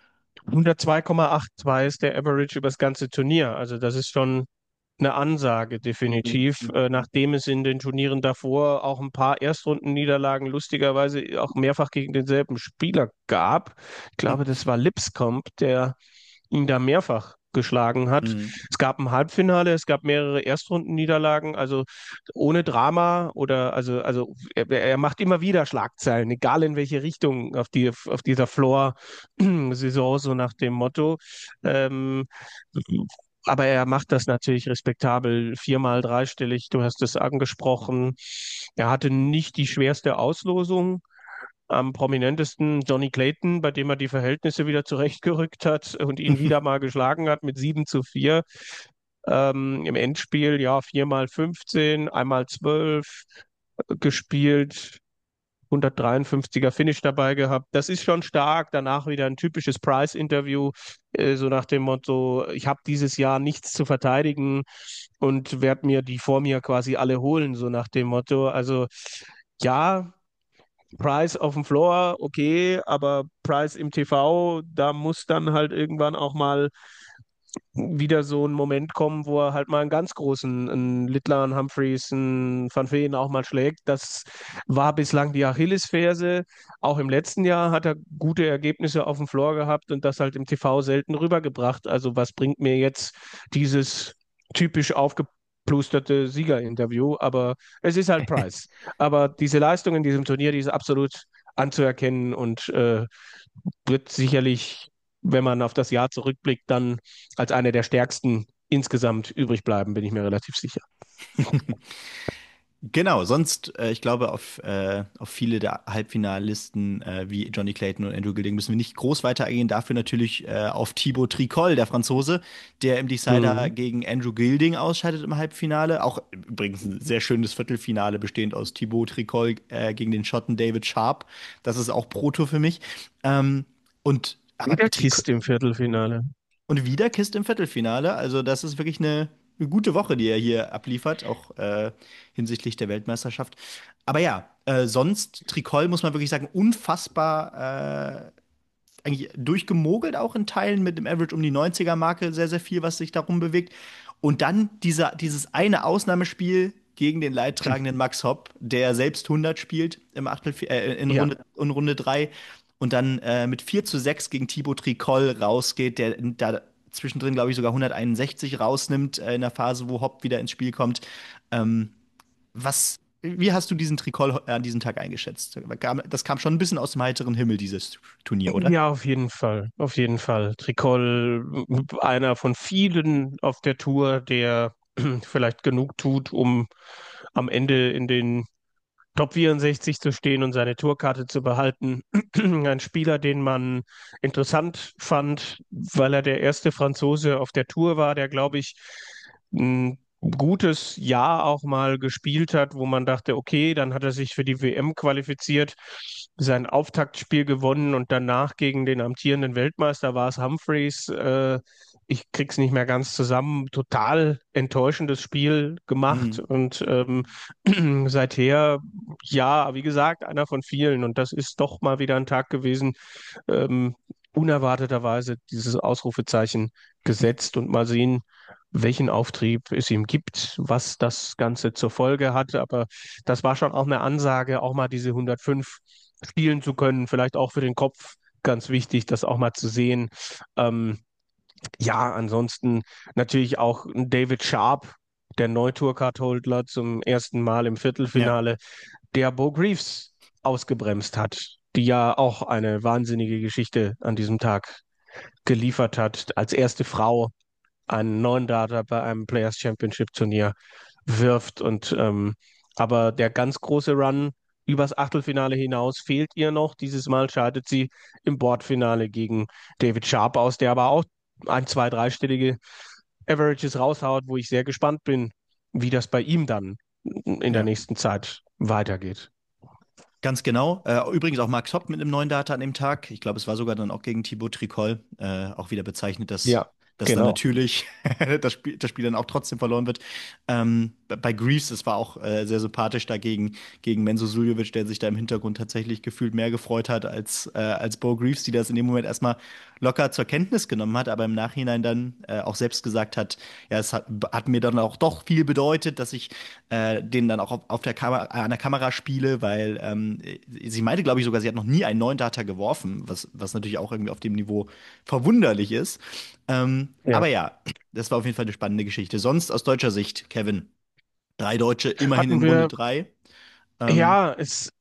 102,82 ist der Average über das ganze Turnier. Also das ist schon eine Ansage, definitiv. Nachdem es in den Turnieren davor auch ein paar Erstrundenniederlagen lustigerweise auch mehrfach gegen denselben Spieler gab. Ich glaube, das war Lipscomb, der ihn da mehrfach geschlagen hat. Mhm. Es gab ein Halbfinale, es gab mehrere Erstrundenniederlagen, also ohne Drama oder also er macht immer wieder Schlagzeilen, egal in welche Richtung auf dieser Floor-Saison, so nach dem Motto. Ähm, aber er macht das natürlich respektabel, viermal dreistellig, du hast es angesprochen. Er hatte nicht die schwerste Auslosung. Am prominentesten Johnny Clayton, bei dem er die Verhältnisse wieder zurechtgerückt hat und ihn wieder mal geschlagen hat mit 7:4. Im Endspiel, ja, 4x15, 1x12 gespielt. 153er Finish dabei gehabt. Das ist schon stark. Danach wieder ein typisches Price-Interview, so nach dem Motto, ich habe dieses Jahr nichts zu verteidigen und werde mir die vor mir quasi alle holen, so nach dem Motto. Also ja, Price auf dem Floor, okay, aber Price im TV, da muss dann halt irgendwann auch mal wieder so ein Moment kommen, wo er halt mal einen ganz großen, einen Littler, einen Humphreys, einen Van Veen auch mal schlägt. Das war bislang die Achillesferse. Auch im letzten Jahr hat er gute Ergebnisse auf dem Floor gehabt und das halt im TV selten rübergebracht. Also was bringt mir jetzt dieses typisch aufgeplusterte Siegerinterview? Aber es ist halt Price. Aber diese Leistung in diesem Turnier, die ist absolut anzuerkennen und wird sicherlich, wenn man auf das Jahr zurückblickt, dann als eine der stärksten insgesamt übrig bleiben, bin ich mir relativ sicher. Genau, sonst, ich glaube, auf viele der Halbfinalisten wie Johnny Clayton und Andrew Gilding müssen wir nicht groß weiter eingehen. Dafür natürlich auf Thibaut Tricol, der Franzose, der im Decider Mhm. gegen Andrew Gilding ausscheidet im Halbfinale. Auch übrigens ein sehr schönes Viertelfinale, bestehend aus Thibaut Tricol gegen den Schotten David Sharp. Das ist auch Proto für mich. Und Der Tricol Kist im Viertelfinale. und wieder Kist im Viertelfinale. Also, das ist wirklich eine gute Woche, die er hier abliefert, auch hinsichtlich der Weltmeisterschaft. Aber ja, sonst, Tricol muss man wirklich sagen, unfassbar eigentlich durchgemogelt auch in Teilen mit dem Average um die 90er-Marke, sehr, sehr viel, was sich darum bewegt. Und dann dieses eine Ausnahmespiel gegen den leidtragenden Max Hopp, der selbst 100 spielt im Ja, In Runde 3 und dann mit 4:6 gegen Thibaut Tricol rausgeht, der da zwischendrin, glaube ich, sogar 161 rausnimmt in der Phase, wo Hopp wieder ins Spiel kommt. Ähm, wie hast du diesen Tricol an diesem Tag eingeschätzt? Das kam schon ein bisschen aus dem heiteren Himmel, dieses Turnier, oder? ja, auf jeden Fall. Auf jeden Fall. Tricol, einer von vielen auf der Tour, der vielleicht genug tut, um am Ende in den Top 64 zu stehen und seine Tourkarte zu behalten. Ein Spieler, den man interessant fand, weil er der erste Franzose auf der Tour war, der, glaube ich, ein gutes Jahr auch mal gespielt hat, wo man dachte, okay, dann hat er sich für die WM qualifiziert, sein Auftaktspiel gewonnen und danach gegen den amtierenden Weltmeister war es Humphreys. Ich krieg's nicht mehr ganz zusammen. Total enttäuschendes Spiel gemacht Mhm. und seither, ja, wie gesagt, einer von vielen. Und das ist doch mal wieder ein Tag gewesen, ähm, unerwarteterweise dieses Ausrufezeichen gesetzt und mal sehen, welchen Auftrieb es ihm gibt, was das Ganze zur Folge hat. Aber das war schon auch eine Ansage, auch mal diese 105 spielen zu können, vielleicht auch für den Kopf ganz wichtig, das auch mal zu sehen. Ähm, ja, ansonsten natürlich auch ein David Sharp, der Neu-Tourcard-Holder zum ersten Mal im Ja. Viertelfinale, der Bo Greaves ausgebremst hat, die ja auch eine wahnsinnige Geschichte an diesem Tag geliefert hat, als erste Frau einen neuen Data bei einem Players Championship Turnier wirft. Und aber der ganz große Run übers Achtelfinale hinaus fehlt ihr noch. Dieses Mal scheidet sie im Bordfinale gegen David Sharp aus, der aber auch ein, zwei, dreistellige Averages raushaut, wo ich sehr gespannt bin, wie das bei ihm dann in der Ja. nächsten Zeit weitergeht. Ganz genau. Übrigens auch Max Hopp mit einem neuen Data an dem Tag. Ich glaube, es war sogar dann auch gegen Thibaut Tricol. Auch wieder bezeichnet, Ja, dass dann genau. natürlich das Spiel dann auch trotzdem verloren wird. Bei Greaves, das war auch sehr sympathisch dagegen, gegen Menzo Suljovic, der sich da im Hintergrund tatsächlich gefühlt mehr gefreut hat als Bo Greaves, die das in dem Moment erstmal locker zur Kenntnis genommen hat, aber im Nachhinein dann auch selbst gesagt hat, ja, hat mir dann auch doch viel bedeutet, dass ich den dann auch auf der an der Kamera spiele, weil sie meinte, glaube ich, sogar, sie hat noch nie einen neuen Data geworfen, was natürlich auch irgendwie auf dem Niveau verwunderlich ist. Ja. Aber ja, das war auf jeden Fall eine spannende Geschichte. Sonst aus deutscher Sicht, Kevin, 3 Deutsche immerhin Hatten in Runde wir, 3. Ähm, ja,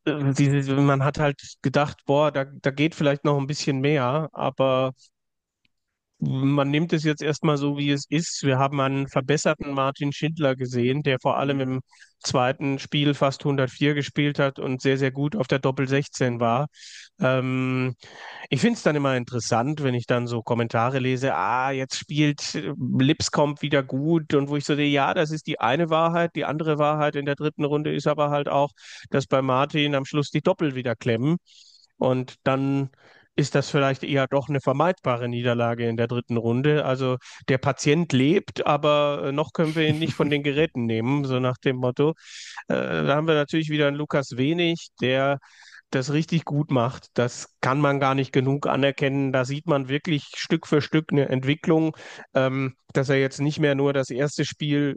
man hat halt gedacht, boah, da geht vielleicht noch ein bisschen mehr, aber man nimmt es jetzt erstmal so, wie es ist. Wir haben einen verbesserten Martin Schindler gesehen, der vor allem im zweiten Spiel fast 104 gespielt hat und sehr, sehr gut auf der Doppel-16 war. Ähm, Ich finde es dann immer interessant, wenn ich dann so Kommentare lese, jetzt spielt Lipscomb wieder gut und wo ich so sehe, ja, das ist die eine Wahrheit. Die andere Wahrheit in der dritten Runde ist aber halt auch, dass bei Martin am Schluss die Doppel wieder klemmen. Und dann ist das vielleicht eher doch eine vermeidbare Niederlage in der dritten Runde. Also der Patient lebt, aber noch können wir ihn nicht von den Geräten nehmen, so nach dem Motto. Da haben wir natürlich wieder einen Lukas Wenig, der das richtig gut macht. Das kann man gar nicht genug anerkennen. Da sieht man wirklich Stück für Stück eine Entwicklung, dass er jetzt nicht mehr nur das erste Spiel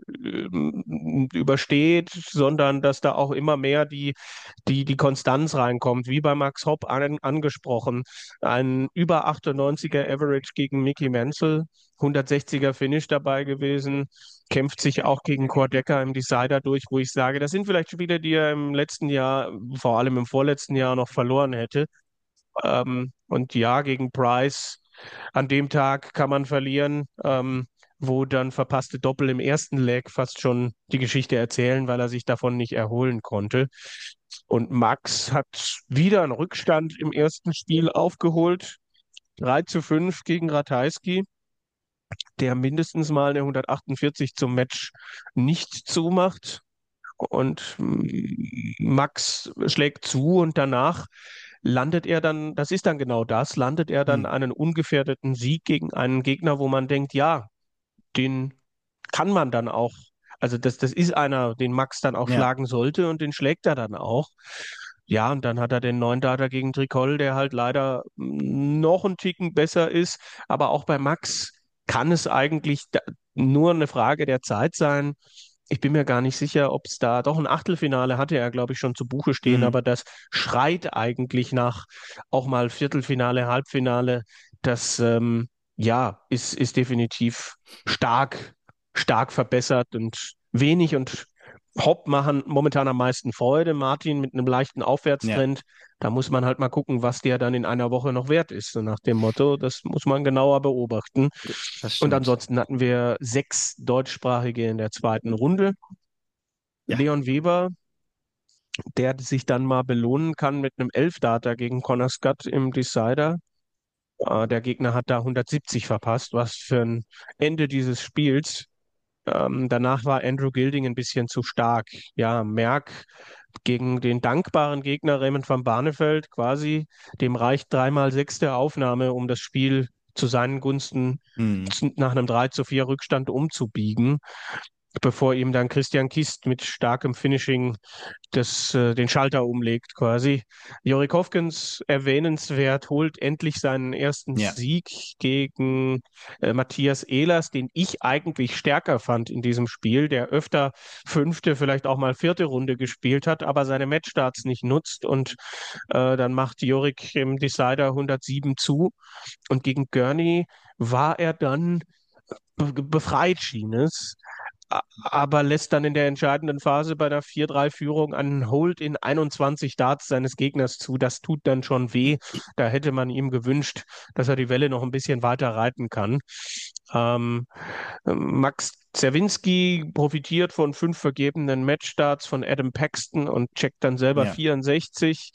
übersteht, sondern dass da auch immer mehr die Konstanz reinkommt, wie bei Max Hopp angesprochen. Ein über 98er Average gegen Mickey Menzel, 160er Finish dabei gewesen, kämpft sich auch gegen Cordecker im Decider durch, wo ich sage, das sind vielleicht Spiele, die er im letzten Jahr, vor allem im vorletzten Jahr noch verloren hätte. Und ja, gegen Price an dem Tag kann man verlieren, wo dann verpasste Doppel im ersten Leg fast schon die Geschichte erzählen, weil er sich davon nicht erholen konnte. Und Max hat wieder einen Rückstand im ersten Spiel aufgeholt. 3:5 gegen Ratajski, der mindestens mal eine 148 zum Match nicht zumacht. Und Max schlägt zu und danach landet er dann, das ist dann genau das, landet er dann Hm. einen ungefährdeten Sieg gegen einen Gegner, wo man denkt, ja, den kann man dann auch, also das ist einer, den Max dann auch Ja. schlagen sollte und den schlägt er dann auch. Ja, und dann hat er den Neundater gegen Tricol, der halt leider noch einen Ticken besser ist. Aber auch bei Max kann es eigentlich nur eine Frage der Zeit sein. Ich bin mir gar nicht sicher, ob es da doch ein Achtelfinale hatte er, glaube ich, schon zu Buche stehen, Hm. aber das schreit eigentlich nach auch mal Viertelfinale, Halbfinale. Das ja, ist definitiv stark, stark verbessert und wenig und Hopp machen momentan am meisten Freude. Martin mit einem leichten Ja, Aufwärtstrend. Da muss man halt mal gucken, was der dann in einer Woche noch wert ist. So nach dem Motto, das muss man genauer beobachten. das Und stimmt. ansonsten hatten wir 6 Deutschsprachige in der zweiten Runde. Ja. Leon Weber, der sich dann mal belohnen kann mit einem Elfdater gegen Connor Scott im Decider. Der Gegner hat da 170 verpasst, was für ein Ende dieses Spiels. Danach war Andrew Gilding ein bisschen zu stark. Ja, Merck gegen den dankbaren Gegner Raymond van Barneveld quasi, dem reicht 3x6 Aufnahme, um das Spiel zu seinen Gunsten Hm. nach einem 3:4 Rückstand umzubiegen, bevor ihm dann Christian Kist mit starkem Finishing den Schalter umlegt quasi. Jorik Hofgens, erwähnenswert, holt endlich seinen ersten Ja. Sieg gegen Matthias Ehlers, den ich eigentlich stärker fand in diesem Spiel, der öfter fünfte, vielleicht auch mal vierte Runde gespielt hat, aber seine Matchstarts nicht nutzt und dann macht Jorik im Decider 107 zu und gegen Gurney war er dann befreit, schien es, aber lässt dann in der entscheidenden Phase bei der 4:3-Führung einen Hold in 21 Darts seines Gegners zu. Das tut dann schon weh. Da hätte man ihm gewünscht, dass er die Welle noch ein bisschen weiter reiten kann. Ähm, Max Zerwinski profitiert von 5 vergebenen Matchstarts von Adam Paxton und checkt dann selber Ja. 64.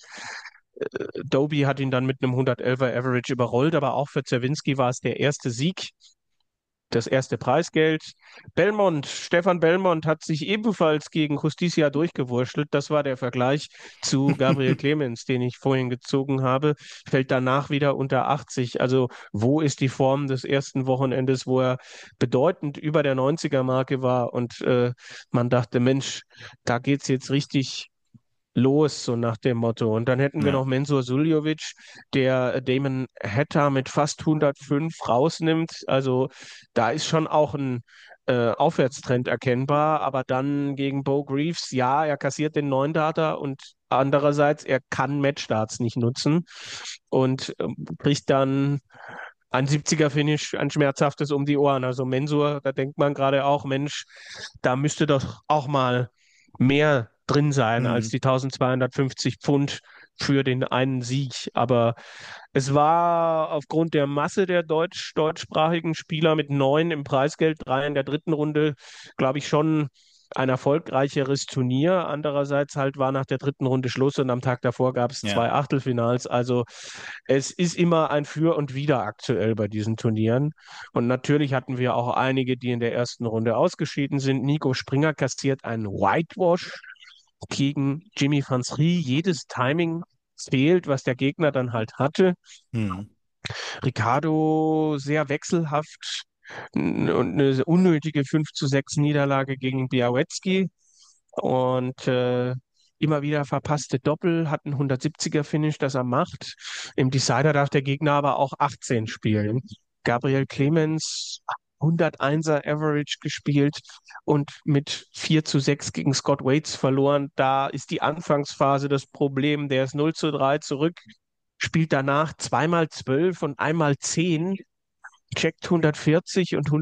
Doby hat ihn dann mit einem 111er Average überrollt, aber auch für Zerwinski war es der erste Sieg, das erste Preisgeld. Stefan Belmont hat sich ebenfalls gegen Justicia durchgewurschtelt. Das war der Vergleich zu Gabriel Clemens, den ich vorhin gezogen habe. Fällt danach wieder unter 80. Also wo ist die Form des ersten Wochenendes, wo er bedeutend über der 90er-Marke war und man dachte, Mensch, da geht's jetzt richtig los, so nach dem Motto. Und dann hätten wir Ja. noch Mensur Suljovic, der Damon Hatter mit fast 105 rausnimmt. Also da ist schon auch ein Aufwärtstrend erkennbar. Aber dann gegen Bo Greaves, ja, er kassiert den 9-Data und andererseits, er kann Matchstarts nicht nutzen und kriegt dann ein 70er-Finish, ein schmerzhaftes um die Ohren. Also Mensur, da denkt man gerade auch, Mensch, da müsste doch auch mal mehr drin sein als Hm. die 1250 Pfund für den einen Sieg. Aber es war aufgrund der Masse der deutschsprachigen Spieler mit 9 im Preisgeld, 3 in der dritten Runde, glaube ich, schon ein erfolgreicheres Turnier. Andererseits halt war nach der dritten Runde Schluss und am Tag davor gab es Ja. 2 Achtelfinals. Also es ist immer ein Für und Wider aktuell bei diesen Turnieren. Und natürlich hatten wir auch einige, die in der ersten Runde ausgeschieden sind. Nico Springer kassiert einen Whitewash gegen Jimmy van Rie. Jedes Timing fehlt, was der Gegner dann halt hatte. Hm. Ricardo sehr wechselhaft und eine unnötige 5:6 Niederlage gegen Białecki und immer wieder verpasste Doppel, hat ein 170er Finish, das er macht. Im Decider darf der Gegner aber auch 18 spielen. Gabriel Clemens 101er Average gespielt und mit 4:6 gegen Scott Waits verloren. Da ist die Anfangsphase das Problem. Der ist 0:3 zurück, spielt danach zweimal 12 und einmal 10, checkt 140 und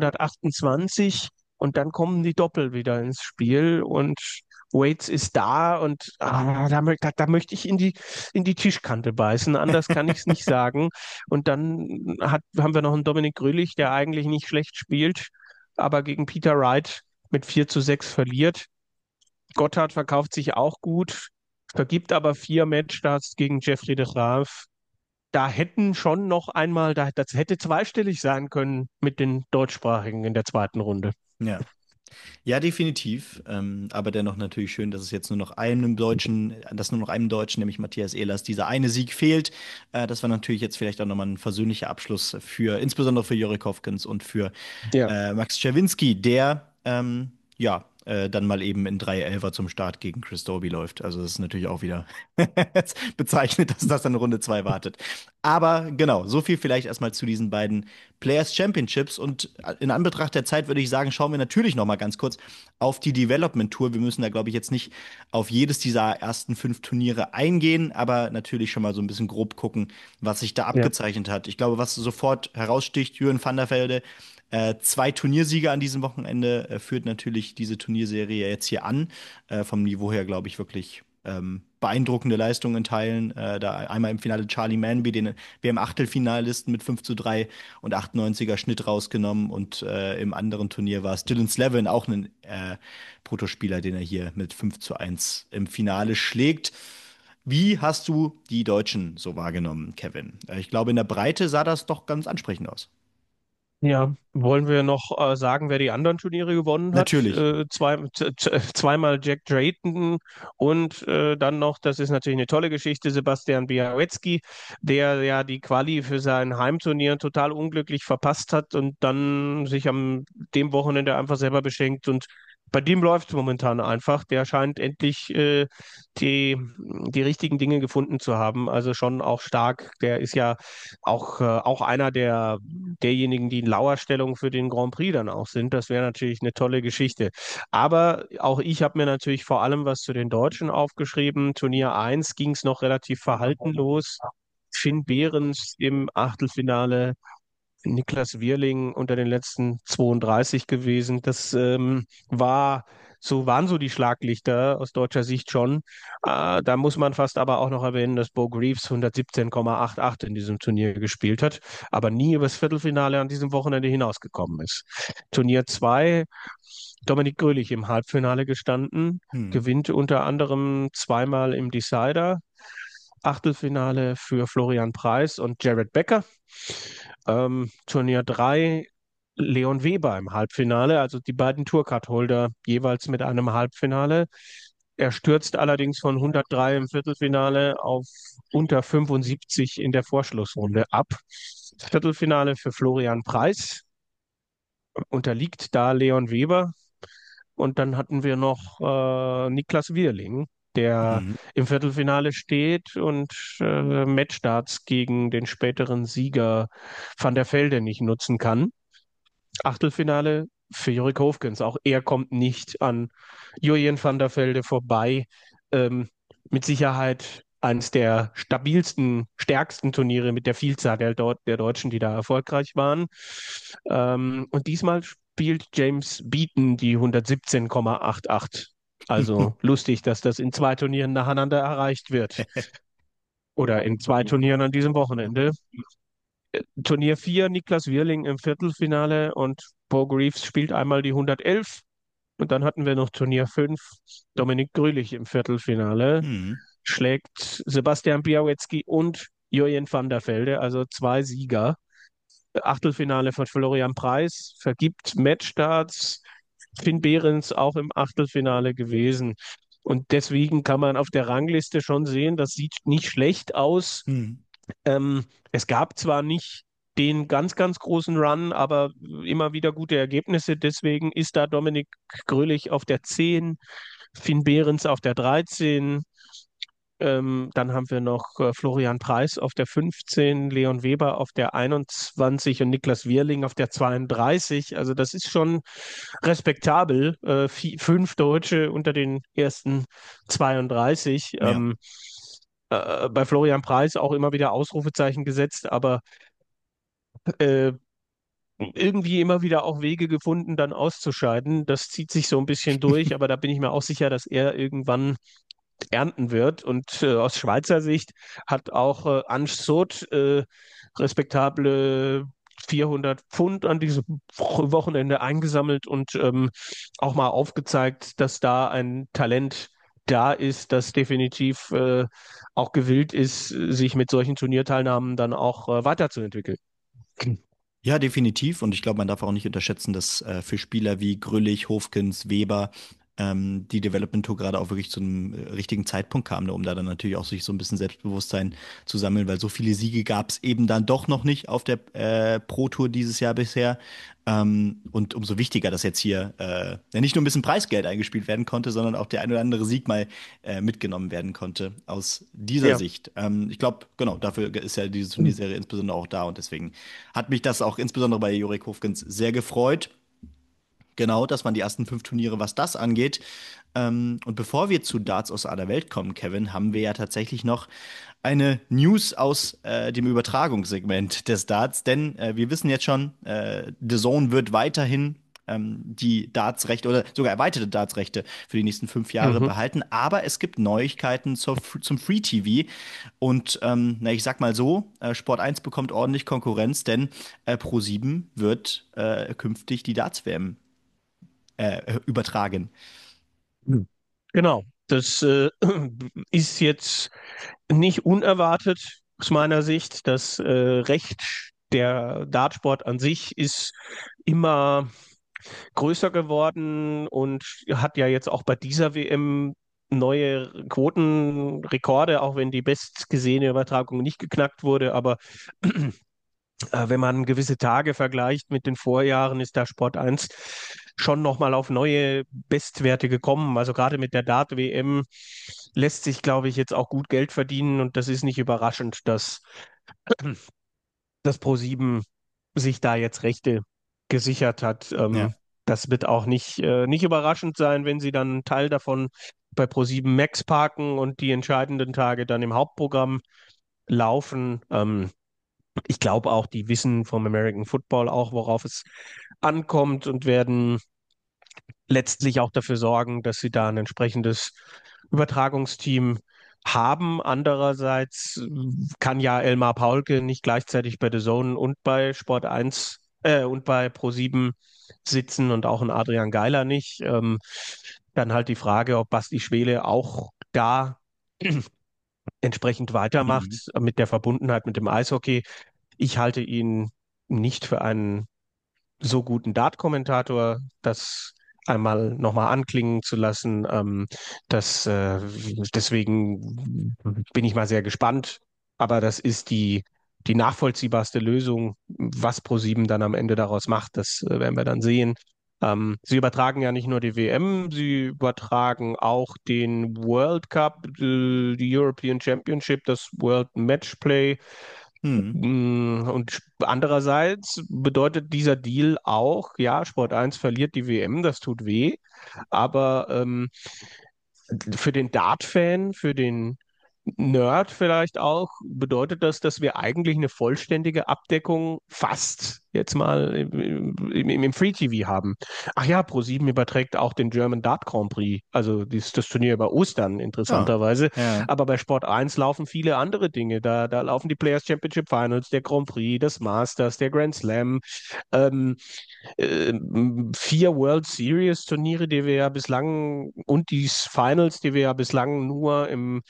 128 und dann kommen die Doppel wieder ins Spiel und Waits ist da und da möchte ich in die Tischkante beißen, anders kann ich es nicht sagen. Und dann haben wir noch einen Dominik Grülich, der eigentlich nicht schlecht spielt, aber gegen Peter Wright mit 4:6 verliert. Gotthard verkauft sich auch gut, vergibt aber 4 Matchstarts gegen Jeffrey de Graaf. Da hätten schon noch einmal, das hätte zweistellig sein können mit den Deutschsprachigen in der zweiten Runde. Ja. Ja, definitiv. Aber dennoch natürlich schön, dass es jetzt nur noch einem Deutschen, dass nur noch einem Deutschen, nämlich Matthias Ehlers, dieser eine Sieg fehlt. Das war natürlich jetzt vielleicht auch nochmal ein versöhnlicher Abschluss für, insbesondere für Jörg Hofgens und für Ja. Max Czerwinski, der ja dann mal eben in 3:11 zum Start gegen Chris Dobey läuft. Also das ist natürlich auch wieder bezeichnet, dass das dann Runde 2 wartet. Aber genau, so viel vielleicht erstmal zu diesen beiden Players Championships. Und in Anbetracht der Zeit würde ich sagen, schauen wir natürlich noch mal ganz kurz auf die Development Tour. Wir müssen da, glaube ich, jetzt nicht auf jedes dieser ersten 5 Turniere eingehen, aber natürlich schon mal so ein bisschen grob gucken, was sich da Ja. abgezeichnet hat. Ich glaube, was sofort heraussticht, Jürgen van der Velde, 2 Turniersieger an diesem Wochenende, führt natürlich diese Turnierserie jetzt hier an. Vom Niveau her, glaube ich, wirklich beeindruckende Leistungen in Teilen. Da einmal im Finale Charlie Manby, den WM-Achtelfinalisten mit 5:3 und 98er Schnitt rausgenommen. Und im anderen Turnier war es Dylan Slevin, auch ein Protospieler, den er hier mit 5:1 im Finale schlägt. Wie hast du die Deutschen so wahrgenommen, Kevin? Ich glaube, in der Breite sah das doch ganz ansprechend aus. Ja, wollen wir noch sagen, wer die anderen Turniere gewonnen hat? Natürlich. Zweimal Jack Drayton und dann noch, das ist natürlich eine tolle Geschichte, Sebastian Białecki, der ja die Quali für sein Heimturnier total unglücklich verpasst hat und dann sich am dem Wochenende einfach selber beschenkt und bei dem läuft es momentan einfach. Der scheint endlich die richtigen Dinge gefunden zu haben. Also schon auch stark. Der ist ja auch einer derjenigen, die in Lauerstellung für den Grand Prix dann auch sind. Das wäre natürlich eine tolle Geschichte. Aber auch ich habe mir natürlich vor allem was zu den Deutschen aufgeschrieben. Turnier 1 ging es noch relativ verhalten los. Finn Behrens im Achtelfinale, Niklas Wierling unter den letzten 32 gewesen. Waren so die Schlaglichter aus deutscher Sicht schon. Da muss man fast aber auch noch erwähnen, dass Bo Greaves 117,88 in diesem Turnier gespielt hat, aber nie übers Viertelfinale an diesem Wochenende hinausgekommen ist. Turnier 2, Dominik Grölich im Halbfinale gestanden, Hm. gewinnt unter anderem zweimal im Decider. Achtelfinale für Florian Preiss und Jared Becker. Turnier 3, Leon Weber im Halbfinale, also die beiden Tourcard-Holder jeweils mit einem Halbfinale. Er stürzt allerdings von 103 im Viertelfinale auf unter 75 in der Vorschlussrunde ab. Viertelfinale für Florian Preiss, unterliegt da Leon Weber. Und dann hatten wir noch Niklas Wierling, der Mhm. im Viertelfinale steht und Matchstarts gegen den späteren Sieger Van der Velde nicht nutzen kann. Achtelfinale für Jörg Hofgens. Auch er kommt nicht an Jurjen van der Velde vorbei. Ähm, mit Sicherheit eines der stabilsten, stärksten Turniere mit der Vielzahl der Deutschen, die da erfolgreich waren. Und diesmal spielt James Beaton die 117,88. Also lustig, dass das in 2 Turnieren nacheinander erreicht wird. oder in zwei Turnieren an diesem Wochenende. Turnier 4 Niklas Wirling im Viertelfinale und Bo Greaves spielt einmal die 111. Und dann hatten wir noch Turnier 5 Dominik Grülich im Viertelfinale, Mhm. schlägt Sebastian Białecki und Jurjen van der Velde, also zwei Sieger. Achtelfinale von Florian Preiss, vergibt Matchstarts, Finn Behrens auch im Achtelfinale gewesen. Und deswegen kann man auf der Rangliste schon sehen, das sieht nicht schlecht aus. Mhm. Es gab zwar nicht den ganz, ganz großen Run, aber immer wieder gute Ergebnisse. Deswegen ist da Dominik Grölich auf der 10, Finn Behrens auf der 13. Dann haben wir noch Florian Preiss auf der 15, Leon Weber auf der 21 und Niklas Wierling auf der 32. Also das ist schon respektabel. Fünf Deutsche unter den ersten 32. Ja. Bei Florian Preiss auch immer wieder Ausrufezeichen gesetzt, aber äh, irgendwie immer wieder auch Wege gefunden, dann auszuscheiden. Das zieht sich so ein bisschen durch, aber da bin ich mir auch sicher, dass er irgendwann ernten wird. Und aus Schweizer Sicht hat auch Ange Sot respektable 400 Pfund an diesem Wochenende eingesammelt und auch mal aufgezeigt, dass da ein Talent da ist, das definitiv auch gewillt ist, sich mit solchen Turnierteilnahmen dann auch weiterzuentwickeln. Ja, definitiv. Und ich glaube, man darf auch nicht unterschätzen, dass für Spieler wie Grüllich, Hofkens, Weber die Development Tour gerade auch wirklich zu einem richtigen Zeitpunkt kam, ne, um da dann natürlich auch sich so ein bisschen Selbstbewusstsein zu sammeln, weil so viele Siege gab es eben dann doch noch nicht auf der Pro Tour dieses Jahr bisher. Und umso wichtiger, dass jetzt hier ja nicht nur ein bisschen Preisgeld eingespielt werden konnte, sondern auch der ein oder andere Sieg mal mitgenommen werden konnte aus dieser Ja. Sicht. Ich glaube, genau, dafür ist ja diese Turnierserie insbesondere auch da und deswegen hat mich das auch insbesondere bei Jurek Hofgens sehr gefreut. Genau, das waren die ersten 5 Turniere, was das angeht. Und bevor wir zu Darts aus aller Welt kommen, Kevin, haben wir ja tatsächlich noch eine News aus dem Übertragungssegment des Darts. Denn wir wissen jetzt schon, DAZN wird weiterhin die Dartsrechte oder sogar erweiterte Dartsrechte für die nächsten 5 Jahre Mhm. behalten. Aber es gibt Neuigkeiten zum Free TV. Und na, ich sag mal so, Sport 1 bekommt ordentlich Konkurrenz, denn Pro7 wird künftig die Darts-WM übertragen. Mhm. Genau. Das ist jetzt nicht unerwartet aus meiner Sicht. Das Recht der Dartsport an sich ist immer größer geworden und hat ja jetzt auch bei dieser WM neue Quotenrekorde, auch wenn die bestgesehene Übertragung nicht geknackt wurde. Aber wenn man gewisse Tage vergleicht mit den Vorjahren, ist da Sport 1 schon nochmal auf neue Bestwerte gekommen. Also gerade mit der Dart-WM lässt sich, glaube ich, jetzt auch gut Geld verdienen und das ist nicht überraschend, dass das ProSieben sich da jetzt Rechte gesichert hat. Ja. Das wird auch nicht überraschend sein, wenn sie dann einen Teil davon bei ProSieben Max parken und die entscheidenden Tage dann im Hauptprogramm laufen. Ich glaube auch, die wissen vom American Football auch, worauf es ankommt und werden letztlich auch dafür sorgen, dass sie da ein entsprechendes Übertragungsteam haben. Andererseits kann ja Elmar Paulke nicht gleichzeitig bei DAZN und bei Sport 1 und bei ProSieben sitzen und auch ein Adrian Geiler nicht. Dann halt die Frage, ob Basti Schwele auch da entsprechend Mhm. weitermacht mit der Verbundenheit mit dem Eishockey. Ich halte ihn nicht für einen so guten Dart-Kommentator, das einmal nochmal anklingen zu lassen. Deswegen bin ich mal sehr gespannt. Aber das ist die nachvollziehbarste Lösung. Was ProSieben dann am Ende daraus macht, das werden wir dann sehen. Sie übertragen ja nicht nur die WM, sie übertragen auch den World Cup, die European Championship, das World Matchplay. Mhm. Und andererseits bedeutet dieser Deal auch, ja, Sport 1 verliert die WM, das tut weh, aber für den Dart-Fan, für den Nerd vielleicht auch, bedeutet das, dass wir eigentlich eine vollständige Abdeckung fast jetzt mal im Free TV haben. Ach ja, ProSieben überträgt auch den German Dart Grand Prix, also das Turnier über Ostern Ja, interessanterweise. ja. Aber bei Sport 1 laufen viele andere Dinge. Da laufen die Players Championship Finals, der Grand Prix, das Masters, der Grand Slam, ähm, äh, 4 World Series Turniere, die wir ja bislang und die Finals, die wir ja bislang nur im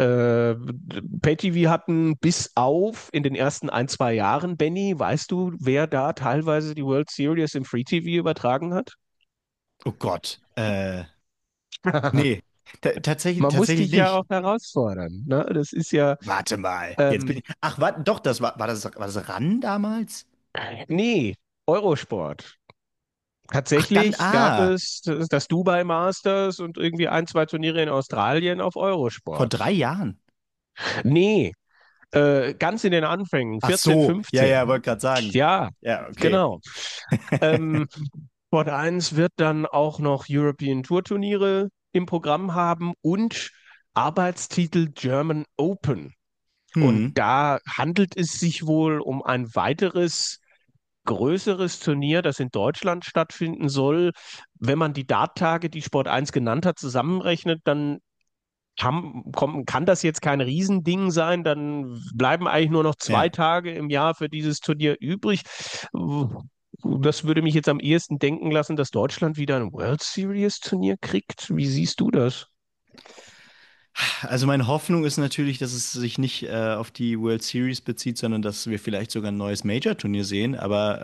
Pay-TV hatten, bis auf in den ersten 1, 2 Jahren. Benny, weißt du, wer da teilweise die World Series im Free-TV übertragen hat? Oh Gott. Nee, Man muss tatsächlich dich ja nicht. auch herausfordern. Ne? Das ist ja, Warte mal. Jetzt bin ähm, ich. Ach, warte, doch, war das RAN damals? nee, Eurosport. Ach, dann, Tatsächlich gab es das Dubai Masters und irgendwie 1, 2 Turniere in Australien auf vor Eurosport. 3 Jahren. Nee, ganz in den Anfängen, Ach 14, so, ja, ja, 15. wollte gerade sagen. Ja, Ja, okay. genau. Ähm, Sport 1 wird dann auch noch European Tour Turniere im Programm haben und Arbeitstitel German Open. Und Hm. da handelt es sich wohl um ein weiteres größeres Turnier, das in Deutschland stattfinden soll. Wenn man die Darttage, die Sport 1 genannt hat, zusammenrechnet, dann kann das jetzt kein Riesending sein. Dann bleiben eigentlich nur noch zwei Ja. Tage im Jahr für dieses Turnier übrig. Das würde mich jetzt am ehesten denken lassen, dass Deutschland wieder ein World Series Turnier kriegt. Wie siehst du das? Also meine Hoffnung ist natürlich, dass es sich nicht auf die World Series bezieht, sondern dass wir vielleicht sogar ein neues Major-Turnier sehen. Aber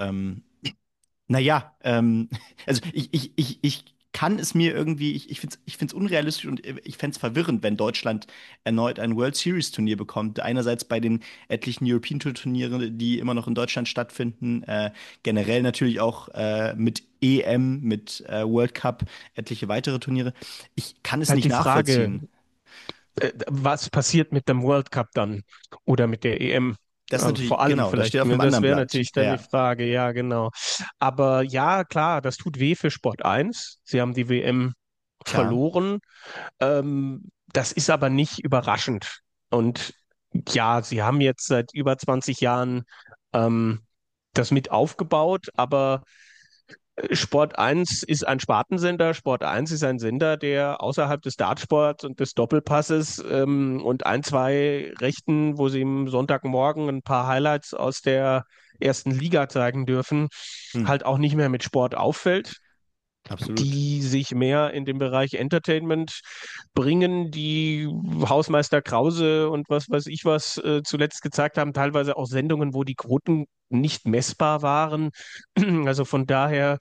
naja, also ich kann es mir irgendwie, ich find's unrealistisch und ich fände es verwirrend, wenn Deutschland erneut ein World Series Turnier bekommt. Einerseits bei den etlichen European Tour Turnieren, die immer noch in Deutschland stattfinden, generell natürlich auch mit EM, mit World Cup, etliche weitere Turniere. Ich kann es Halt nicht die Frage, nachvollziehen. was passiert mit dem World Cup dann oder mit der EM? Das ist Vor natürlich, allem genau, das steht vielleicht, auf ne? einem Das anderen wäre Blatt. natürlich dann die Ja, Frage, ja, genau. Aber ja, klar, das tut weh für Sport 1. Sie haben die WM klar. verloren. Das ist aber nicht überraschend. Und ja, sie haben jetzt seit über 20 Jahren ähm, das mit aufgebaut, aber Sport 1 ist ein Spartensender. Sport 1 ist ein Sender, der außerhalb des Dartsports und des Doppelpasses und 1, 2 Rechten, wo sie am Sonntagmorgen ein paar Highlights aus der ersten Liga zeigen dürfen, Hm, halt auch nicht mehr mit Sport auffällt, absolut. die sich mehr in den Bereich Entertainment bringen, die Hausmeister Krause und was weiß ich was zuletzt gezeigt haben, teilweise auch Sendungen, wo die Quoten nicht messbar waren. Also von daher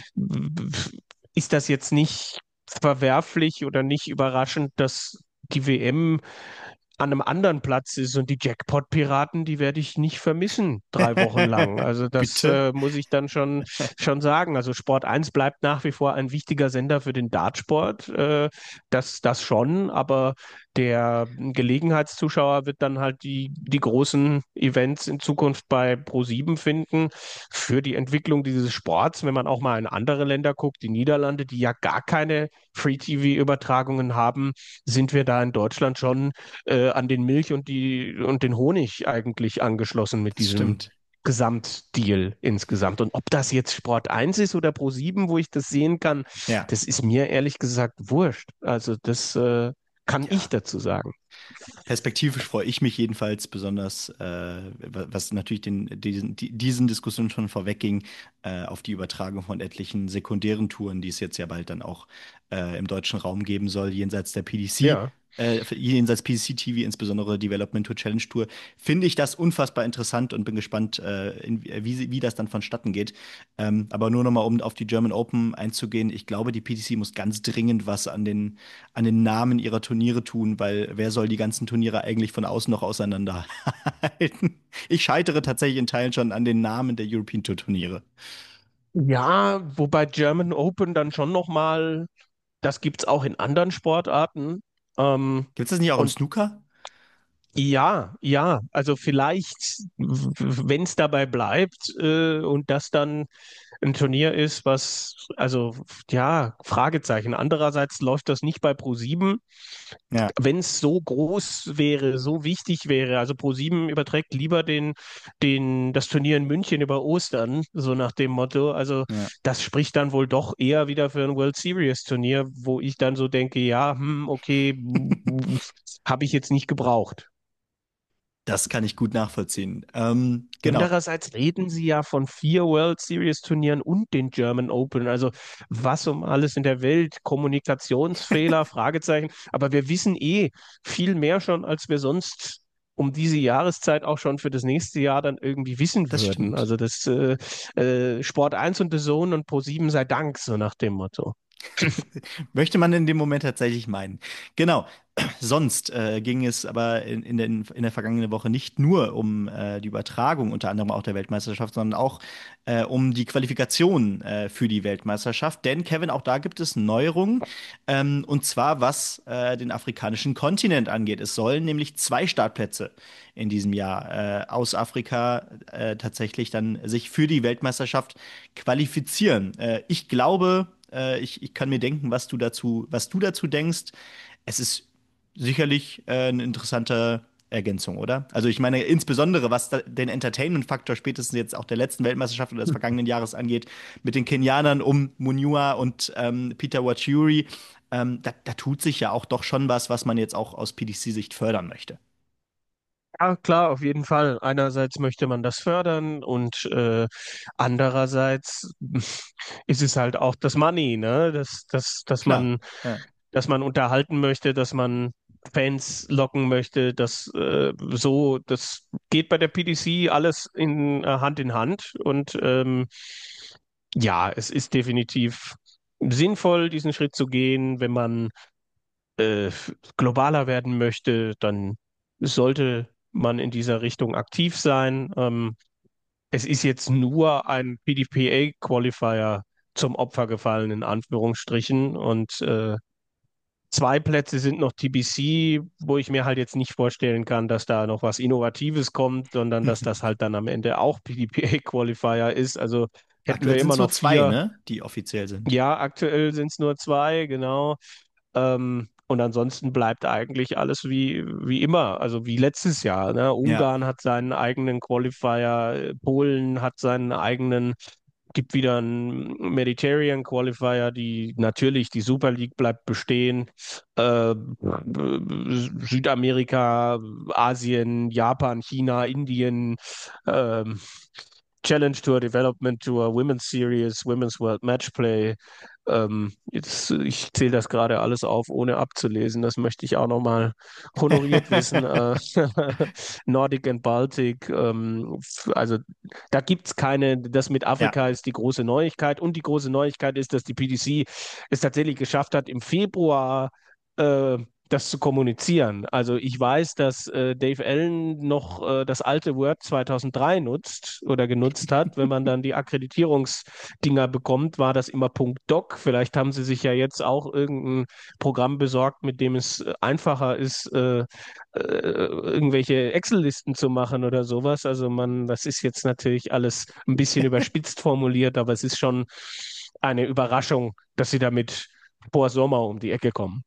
ist das jetzt nicht verwerflich oder nicht überraschend, dass die WM an einem anderen Platz ist und die Jackpot-Piraten, die werde ich nicht vermissen, 3 Wochen lang. Also das Bitte? muss ich dann schon sagen. Also Sport 1 bleibt nach wie vor ein wichtiger Sender für den Dartsport. Das schon, aber der Gelegenheitszuschauer wird dann halt die großen Events in Zukunft bei ProSieben finden für die Entwicklung dieses Sports. Wenn man auch mal in andere Länder guckt, die Niederlande, die ja gar keine Free-TV-Übertragungen haben, sind wir da in Deutschland schon an den Milch und den Honig eigentlich angeschlossen mit Das diesem stimmt. Gesamtdeal insgesamt. Und ob das jetzt Sport 1 ist oder ProSieben, wo ich das sehen kann, Ja, das ist mir ehrlich gesagt wurscht. Also das kann ich ja. dazu sagen. Perspektivisch freue ich mich jedenfalls besonders, was natürlich diesen Diskussionen schon vorwegging, auf die Übertragung von etlichen sekundären Touren, die es jetzt ja bald dann auch im deutschen Raum geben soll, jenseits der PDC. Ja. Jenseits PDC-TV, insbesondere Development Tour Challenge Tour, finde ich das unfassbar interessant und bin gespannt, wie das dann vonstatten geht. Aber nur noch mal, um auf die German Open einzugehen, ich glaube, die PDC muss ganz dringend was an den Namen ihrer Turniere tun, weil wer soll die ganzen Turniere eigentlich von außen noch auseinanderhalten? Ich scheitere tatsächlich in Teilen schon an den Namen der European Tour Turniere. Ja, wobei German Open dann schon nochmal, das gibt es auch in anderen Sportarten. Ähm, Gibt es das nicht auch im und Snooker? ja, ja, also vielleicht, wenn es dabei bleibt und das dann ein Turnier ist, was, also ja, Fragezeichen. Andererseits läuft das nicht bei ProSieben. Ja, Wenn es so groß wäre, so wichtig wäre, also ProSieben überträgt lieber das Turnier in München über Ostern, so nach dem Motto. Also ja. das spricht dann wohl doch eher wieder für ein World Series Turnier, wo ich dann so denke, ja, okay, habe ich jetzt nicht gebraucht. Das kann ich gut nachvollziehen. Genau. Andererseits reden sie ja von 4 World Series Turnieren und den German Open. Also was um alles in der Welt, Kommunikationsfehler, Fragezeichen. Aber wir wissen viel mehr schon, als wir sonst um diese Jahreszeit auch schon für das nächste Jahr dann irgendwie wissen Das würden. stimmt. Also das Sport 1 und DAZN und ProSieben sei Dank, so nach dem Motto. Möchte man in dem Moment tatsächlich meinen. Genau. Sonst ging es aber in der vergangenen Woche nicht nur um die Übertragung, unter anderem auch der Weltmeisterschaft, sondern auch um die Qualifikation für die Weltmeisterschaft. Denn, Kevin, auch da gibt es Neuerungen. Und zwar was den afrikanischen Kontinent angeht. Es sollen nämlich 2 Startplätze in diesem Jahr aus Afrika tatsächlich dann sich für die Weltmeisterschaft qualifizieren. Ich glaube, ich kann mir denken, was du dazu denkst. Es ist sicherlich eine interessante Ergänzung, oder? Also ich meine, insbesondere was den Entertainment-Faktor spätestens jetzt auch der letzten Weltmeisterschaft oder des vergangenen Jahres angeht, mit den Kenianern um Munyua und Peter Wachiuri, da tut sich ja auch doch schon was man jetzt auch aus PDC-Sicht fördern möchte. Ja, klar, auf jeden Fall. Einerseits möchte man das fördern und andererseits ist es halt auch das Money, ne? Klar. Ja. Dass man unterhalten möchte, dass man Fans locken möchte, das geht bei der PDC alles Hand in Hand und ja, es ist definitiv sinnvoll, diesen Schritt zu gehen, wenn man äh, globaler werden möchte, dann sollte man in dieser Richtung aktiv sein. Es ist jetzt nur ein PDPA-Qualifier zum Opfer gefallen, in Anführungsstrichen. Und 2 Plätze sind noch TBC, wo ich mir halt jetzt nicht vorstellen kann, dass da noch was Innovatives kommt, sondern dass das halt dann am Ende auch PDPA-Qualifier ist. Also hätten Aktuell wir sind immer es nur noch zwei, vier. ne, die offiziell sind. Ja, aktuell sind es nur 2, genau. Und ansonsten bleibt eigentlich alles wie immer, also wie letztes Jahr. Ne? Ja. Ungarn hat seinen eigenen Qualifier, Polen hat seinen eigenen, gibt wieder einen Mediterranean Qualifier, die Super League bleibt bestehen. Südamerika, Asien, Japan, China, Indien, ähm, Challenge Tour, Development Tour, Women's Series, Women's World Matchplay. Ich zähle das gerade alles auf, ohne abzulesen. Das möchte ich auch nochmal honoriert wissen. Nordic and Baltic. Also da gibt es keine, das mit Ja. Afrika ist die große Neuigkeit. Und die große Neuigkeit ist, dass die PDC es tatsächlich geschafft hat, im Februar das zu kommunizieren. Also ich weiß, dass Dave Allen noch das alte Word 2003 nutzt oder genutzt hat. Wenn man dann die Akkreditierungsdinger bekommt, war das immer .doc. Vielleicht haben sie sich ja jetzt auch irgendein Programm besorgt, mit dem es einfacher ist, irgendwelche Excel-Listen zu machen oder sowas. Also das ist jetzt natürlich alles ein bisschen überspitzt formuliert, aber es ist schon eine Überraschung, dass sie damit vor Sommer um die Ecke kommen.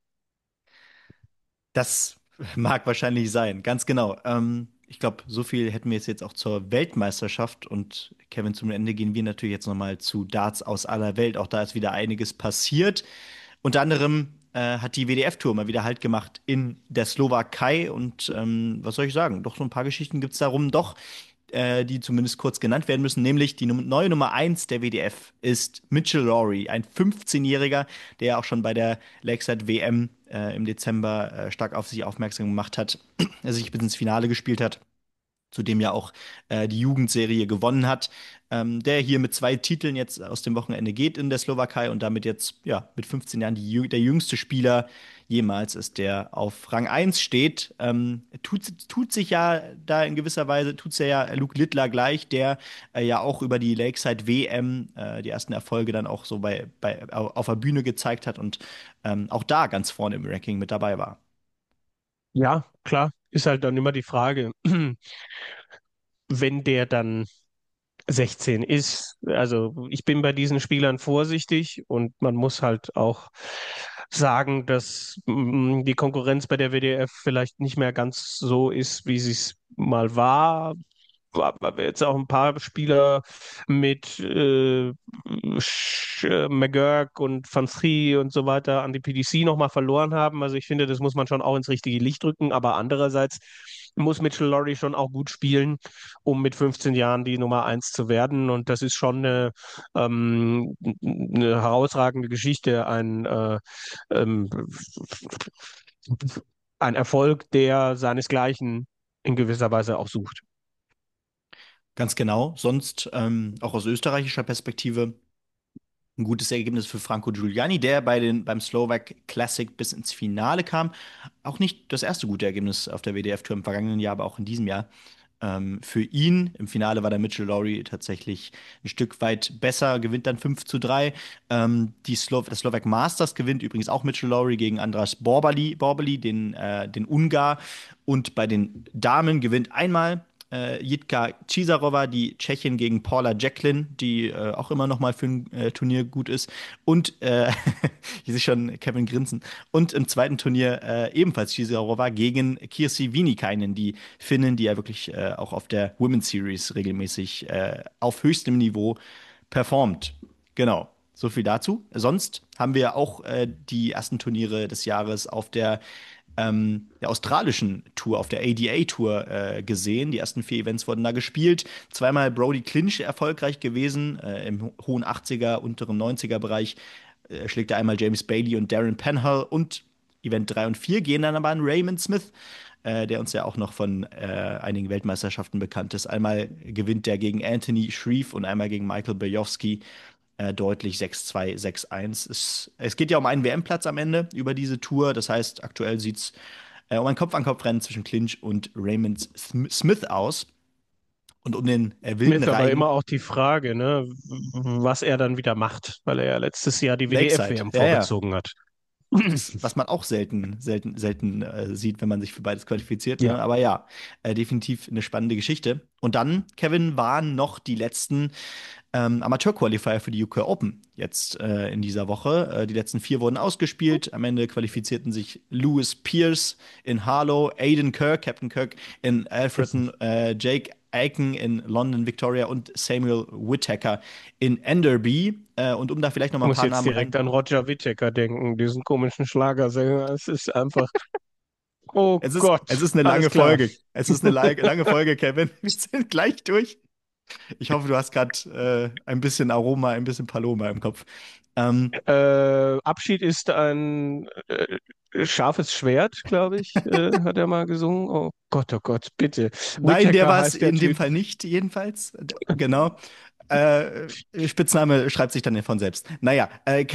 Das mag wahrscheinlich sein, ganz genau. Ich glaube, so viel hätten wir jetzt auch zur Weltmeisterschaft. Und Kevin, zum Ende gehen wir natürlich jetzt noch mal zu Darts aus aller Welt. Auch da ist wieder einiges passiert. Unter anderem hat die WDF-Tour mal wieder Halt gemacht in der Slowakei. Und was soll ich sagen? Doch so ein paar Geschichten gibt es darum doch, die zumindest kurz genannt werden müssen. Nämlich die neue Nummer 1 der WDF ist Mitchell Lawry, ein 15-Jähriger, der auch schon bei der Lakeside WM im Dezember stark auf sich aufmerksam gemacht hat, er sich bis ins Finale gespielt hat, zudem ja auch die Jugendserie gewonnen hat, der hier mit 2 Titeln jetzt aus dem Wochenende geht in der Slowakei und damit jetzt ja mit 15 Jahren der jüngste Spieler jemals ist, der auf Rang 1 steht. Tut sich ja da in gewisser Weise, tut's ja Luke Littler gleich, der ja auch über die Lakeside WM die ersten Erfolge dann auch so auf der Bühne gezeigt hat und auch da ganz vorne im Ranking mit dabei war. Ja, klar, ist halt dann immer die Frage, wenn der dann 16 ist. Also ich bin bei diesen Spielern vorsichtig und man muss halt auch sagen, dass die Konkurrenz bei der WDF vielleicht nicht mehr ganz so ist, wie sie es mal war. Weil wir jetzt auch ein paar Spieler mit McGurk und Van Schie und so weiter an die PDC nochmal verloren haben. Also ich finde, das muss man schon auch ins richtige Licht rücken. Aber andererseits muss Mitchell Lowry schon auch gut spielen, um mit 15 Jahren die Nummer eins zu werden. Und das ist schon eine herausragende Geschichte, ähm, ein Erfolg, der seinesgleichen in gewisser Weise auch sucht. Ganz genau. Sonst auch aus österreichischer Perspektive ein gutes Ergebnis für Franco Giuliani, der beim Slovak Classic bis ins Finale kam. Auch nicht das erste gute Ergebnis auf der WDF-Tour im vergangenen Jahr, aber auch in diesem Jahr. Für ihn im Finale war der Mitchell Lowry tatsächlich ein Stück weit besser, gewinnt dann 5:3. Das Slovak Masters gewinnt übrigens auch Mitchell Lowry gegen Andras Borbali, den Ungar. Und bei den Damen gewinnt einmal Jitka Cizarova, die Tschechin gegen Paula Jacklin, die auch immer noch mal für ein Turnier gut ist. Und ich sehe schon Kevin grinsen. Und im zweiten Turnier ebenfalls Cizarova gegen Kirsi Viinikainen, die Finnin, die ja wirklich auch auf der Women's Series regelmäßig auf höchstem Niveau performt. Genau. So viel dazu. Sonst haben wir auch die ersten Turniere des Jahres auf der australischen Tour, auf der ADA-Tour gesehen. Die ersten 4 Events wurden da gespielt. Zweimal Brody Clinch erfolgreich gewesen, im hohen 80er, unteren 90er-Bereich. Schlägt er einmal James Bailey und Darren Penhall. Und Event 3 und 4 gehen dann aber an Raymond Smith, der uns ja auch noch von einigen Weltmeisterschaften bekannt ist. Einmal gewinnt der gegen Anthony Shreve und einmal gegen Michael Bajowski deutlich 6:2, 6:1. Es geht ja um einen WM-Platz am Ende über diese Tour. Das heißt, aktuell sieht es um ein Kopf-an-Kopf-Rennen zwischen Clinch und Raymond Smith aus. Und um den Mir wilden ist aber Reigen immer auch die Frage, ne, was er dann wieder macht, weil er ja letztes Jahr die Lakeside. WDF-WM Ja, ja. vorgezogen hat. Was man auch selten sieht, wenn man sich für beides qualifiziert. Ne? Ja. Aber ja, definitiv eine spannende Geschichte. Und dann, Kevin, waren noch die letzten Amateur-Qualifier für die UK Open jetzt in dieser Woche. Die letzten 4 wurden ausgespielt. Am Ende qualifizierten sich Lewis Pierce in Harlow, Aidan Kirk, Captain Kirk in Alfreton, Jake Aiken in London, Victoria und Samuel Whittaker in Enderby. Und um da vielleicht noch Ich mal ein muss paar jetzt Namen direkt rein. an Roger Whittaker denken, diesen komischen Schlagersänger. Es ist einfach, oh Es Gott, ist eine alles lange klar. Folge. Es ist eine lange Folge, Kevin. Wir sind gleich durch. Ich hoffe, du hast gerade ein bisschen Aroma, ein bisschen Paloma im Kopf. Ähm, Abschied ist ein scharfes Schwert, glaube ich, hat er mal gesungen. Oh Gott, bitte. nein, der Whittaker war es heißt der in dem Typ. Fall nicht, jedenfalls. Genau. Spitzname schreibt sich dann von selbst. Naja,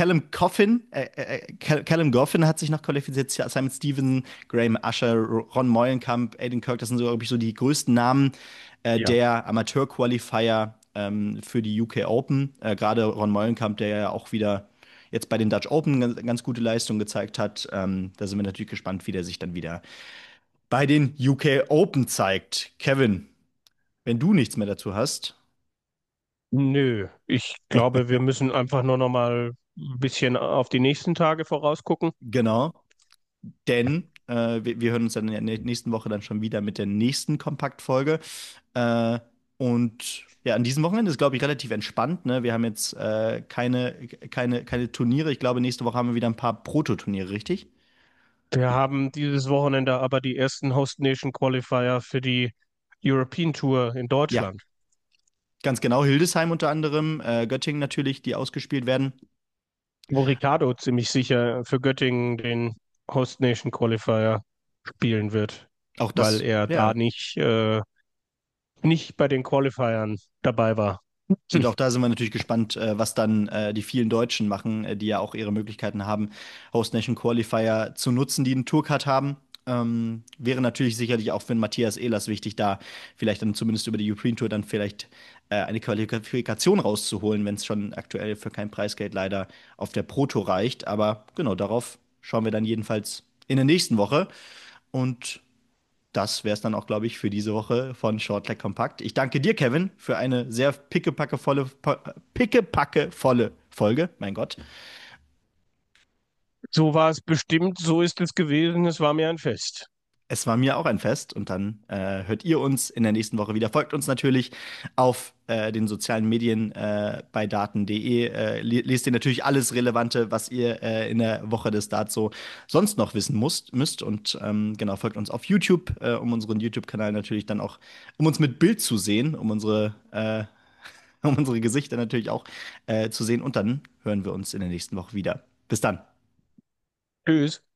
Callum Goffin hat sich noch qualifiziert, Simon Stevenson, Graham Usher, Ron Moyenkamp, Aidan Kirk, das sind so, glaube ich, so die größten Namen Ja. der Amateur-Qualifier für die UK Open. Gerade Ron Moyenkamp, der ja auch wieder jetzt bei den Dutch Open ganz gute Leistung gezeigt hat. Da sind wir natürlich gespannt, wie der sich dann wieder bei den UK Open zeigt. Kevin, wenn du nichts mehr dazu hast. Nö, ich glaube, wir müssen einfach nur noch mal ein bisschen auf die nächsten Tage vorausgucken. Genau, denn wir hören uns dann in der nächsten Woche dann schon wieder mit der nächsten Kompaktfolge. Äh, und ja, an diesem Wochenende ist, glaube ich, relativ entspannt. Ne? Wir haben jetzt keine Turniere. Ich glaube, nächste Woche haben wir wieder ein paar Proto-Turniere, richtig? Wir haben dieses Wochenende aber die ersten Host Nation Qualifier für die European Tour in Ja, Deutschland, ganz genau. Hildesheim unter anderem, Göttingen natürlich, die ausgespielt werden. wo Ricardo ziemlich sicher für Göttingen den Host Nation Qualifier spielen wird, Auch weil das, er da ja. nicht bei den Qualifiern dabei war. Und auch da sind wir natürlich gespannt, was dann die vielen Deutschen machen, die ja auch ihre Möglichkeiten haben, Host Nation Qualifier zu nutzen, die einen Tourcard haben. Wäre natürlich sicherlich auch für den Matthias Ehlers wichtig, da vielleicht dann zumindest über die European Tour dann vielleicht eine Qualifikation rauszuholen, wenn es schon aktuell für kein Preisgeld leider auf der Pro Tour reicht. Aber genau, darauf schauen wir dann jedenfalls in der nächsten Woche. Und das wäre es dann auch, glaube ich, für diese Woche von Shortleg Kompakt. Ich danke dir, Kevin, für eine sehr pickepackevolle Folge. Mein Gott. So war es bestimmt, so ist es gewesen. Es war mir ein Fest. Es war mir auch ein Fest und dann hört ihr uns in der nächsten Woche wieder. Folgt uns natürlich auf den sozialen Medien bei daten.de. Lest ihr natürlich alles Relevante, was ihr in der Woche des Darts so sonst noch wissen müsst. Und genau, folgt uns auf YouTube, um unseren YouTube-Kanal natürlich dann auch, um uns mit Bild zu sehen, um unsere Gesichter natürlich auch zu sehen. Und dann hören wir uns in der nächsten Woche wieder. Bis dann. Tschüss.